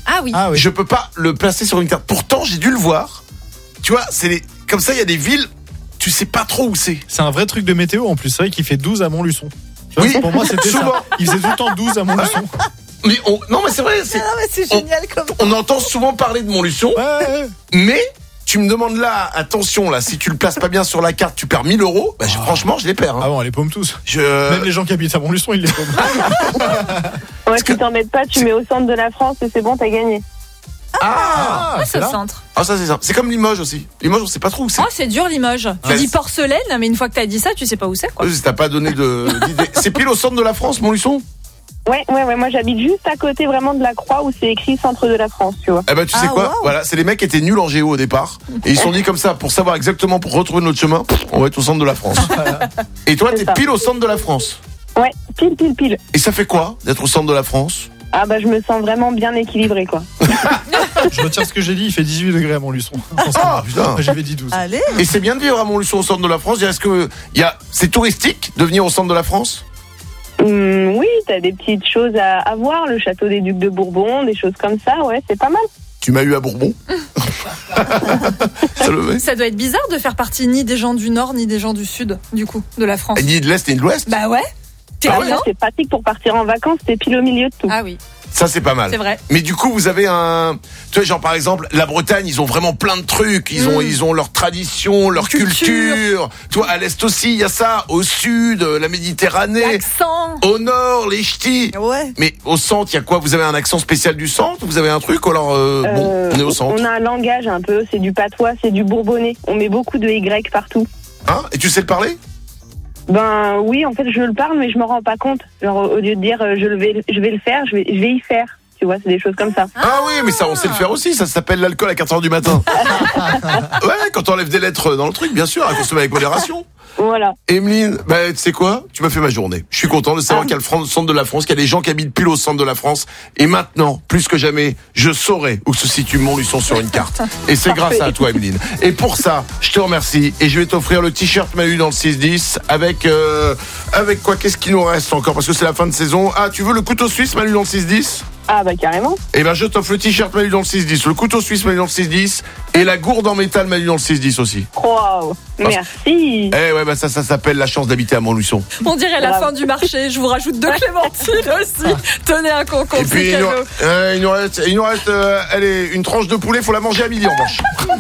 Ah oui. Ah oui. Je peux pas le placer sur une carte. Pourtant, j'ai dû le voir. Tu vois, c'est les... comme ça, il y a des villes, tu sais pas trop où c'est. C'est un vrai truc de météo en plus. C'est vrai qu'il fait douze à Montluçon. Tu vois, Oui, pour moi, c'était souvent. ça. Il faisait tout le temps douze à Montluçon. Mais on... Non, mais c'est vrai. C'est, Non, mais c'est génial comme. on entend souvent parler de Montluçon, Ouais, ouais. mais tu me demandes là, attention, là, si tu le places pas bien sur la carte, tu perds mille euros. Bah, je- franchement, je les perds. hein. Ah bon, on les paume tous. Je... Même les gens qui habitent à Montluçon, ils les paument. Ouais, tu t'embêtes pas, tu mets au centre de la France et c'est bon, t'as gagné. Ah, Ah, c'est c'est là. au centre. Ah, ça c'est ça. C'est comme Limoges aussi. Limoges, on sait pas trop où c'est. Oh, c'est dur Limoges. Tu Ouais. dis porcelaine, mais une fois que t'as dit ça, tu sais pas où c'est quoi. Euh, T'as pas donné de, d'idée. C'est pile au centre de la France, Montluçon. Ouais, ouais, ouais, moi j'habite juste à côté vraiment de la croix où c'est écrit centre de la France, tu vois. Eh ben, tu sais Ah, quoi? wow. Voilà, c'est les mecs qui étaient nuls en géo au départ. Et ils se sont dit comme ça, pour savoir exactement, pour retrouver notre chemin, pff, on va être au centre de la France. Et toi, C'est t'es ça. pile au centre de la France. Ouais, pile, pile, pile. Et ça fait quoi, d'être au centre de la France? Ah bah je me sens vraiment bien équilibré quoi. Je retire ce que j'ai dit, il fait dix-huit degrés à Montluçon. Ah, putain. J'avais dit douze. Allez. Et c'est bien de vivre à Montluçon au centre de la France. Est-ce que y a, c'est touristique de venir au centre de la France? Hum, oui, t'as des petites choses à, à voir, le château des Ducs de Bourbon, des choses comme ça, ouais, c'est pas mal. Tu m'as eu à Bourbon. Ça le fait. Ça doit être bizarre de faire partie ni des gens du Nord ni des gens du Sud, du coup, de la France. Ni de l'Est ni de l'Ouest. Bah ouais. T'es Ah à ouais, rien. C'est pratique pour partir en vacances, t'es pile au milieu de tout. Ah oui, Ça, c'est pas mal. c'est vrai. Mais du coup, vous avez un, tu vois, genre par exemple, la Bretagne, ils ont vraiment plein de trucs. Ils ont, Mm. ils ont leur tradition, leur culture. Culture. Tu vois, à l'est aussi, il y a ça. Au sud, euh, la Méditerranée. L'accent. Au nord, les ch'tis. Ouais. Mais au centre, il y a quoi? Vous avez un accent spécial du centre? Vous avez un truc? Ou alors, euh, bon, Euh, on est au centre. On a un langage un peu, c'est du patois, c'est du bourbonnais. On met beaucoup de Y partout. Hein? Et tu sais le parler? Ben oui, en fait, je le parle, mais je me rends pas compte. Genre, au lieu de dire euh, je le vais, je vais le faire, je vais, je vais y faire. Tu vois, c'est des choses comme ça. Ah oui, mais ça, on sait le faire aussi. Ça s'appelle l'alcool à quatre heures du matin. Ouais, quand on enlève des lettres dans le truc, bien sûr, à consommer avec modération. Voilà. Emeline, bah, tu sais quoi? Tu m'as fait ma journée. Je suis content de savoir qu'il y a le fran- centre de la France, qu'il y a des gens qui habitent pile au centre de la France. Et maintenant, plus que jamais, je saurai où se situe Montluçon sur une carte. Et c'est grâce à toi, Emeline. Et pour ça, je te remercie. Et je vais t'offrir le t-shirt Manu dans le six dix avec, euh, avec quoi? Qu'est-ce qu'il nous reste encore? Parce que c'est la fin de saison. Ah, tu veux le couteau suisse Manu dans le six dix? Ah bah carrément. Eh ben, je t'offre le t-shirt Manu dans le six dix, le couteau suisse Manu dans le six dix et la gourde en métal Manu dans le six dix aussi. Wow. Merci. Eh ouais, bah ça, ça s'appelle la chance d'habiter à Montluçon. On dirait la Bravo. fin du marché. Je vous rajoute deux clémentines aussi. Tenez un concombre, Et puis, c'est il nous, cadeau. euh, il nous reste, il nous reste euh, allez, une tranche de poulet, faut la manger à midi en revanche.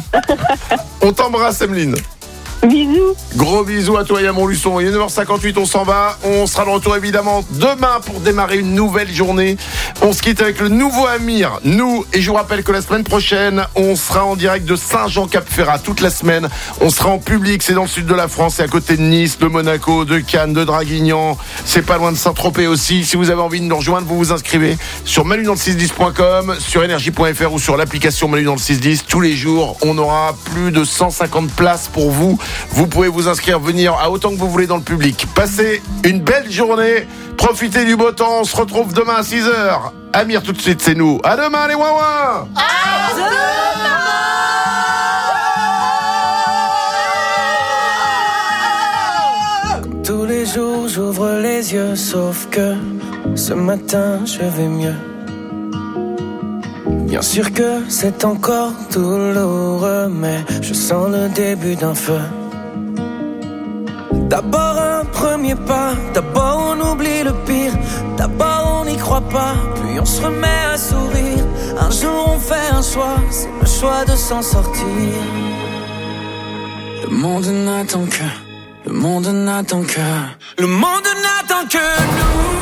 On t'embrasse, Emeline. Bisous. Gros bisous à toi et à Montluçon. Il est neuf heures cinquante-huit, on s'en va. On sera de retour évidemment demain pour démarrer une nouvelle journée. On se quitte avec le nouveau Amir. Nous, et je vous rappelle que la semaine prochaine, on sera en direct de Saint-Jean-Cap-Ferrat toute la semaine. On sera en public, c'est dans le sud de la France, c'est à côté de Nice, de Monaco, de Cannes, de Draguignan. C'est pas loin de Saint-Tropez aussi. Si vous avez envie de nous rejoindre, vous vous inscrivez sur manu dans le six dix point com, sur énergie point f r ou sur l'application Manu dans le six dix. Tous les jours, on aura plus de cent cinquante places pour vous. Vous pouvez vous inscrire, venir à autant que vous voulez dans le public. Passez une belle journée, profitez du beau temps, on se retrouve demain à six heures. Amir tout de suite, c'est nous. À demain les Wawa. Tous les jours j'ouvre les yeux, sauf que ce matin je vais mieux. Bien sûr que c'est encore douloureux, mais je sens le début d'un feu. D'abord un premier pas, d'abord on oublie le pire, d'abord on n'y croit pas, puis on se remet à sourire. Un jour on fait un choix, c'est le choix de s'en sortir. Le monde n'attend que, le monde n'attend que, le monde n'attend que nous.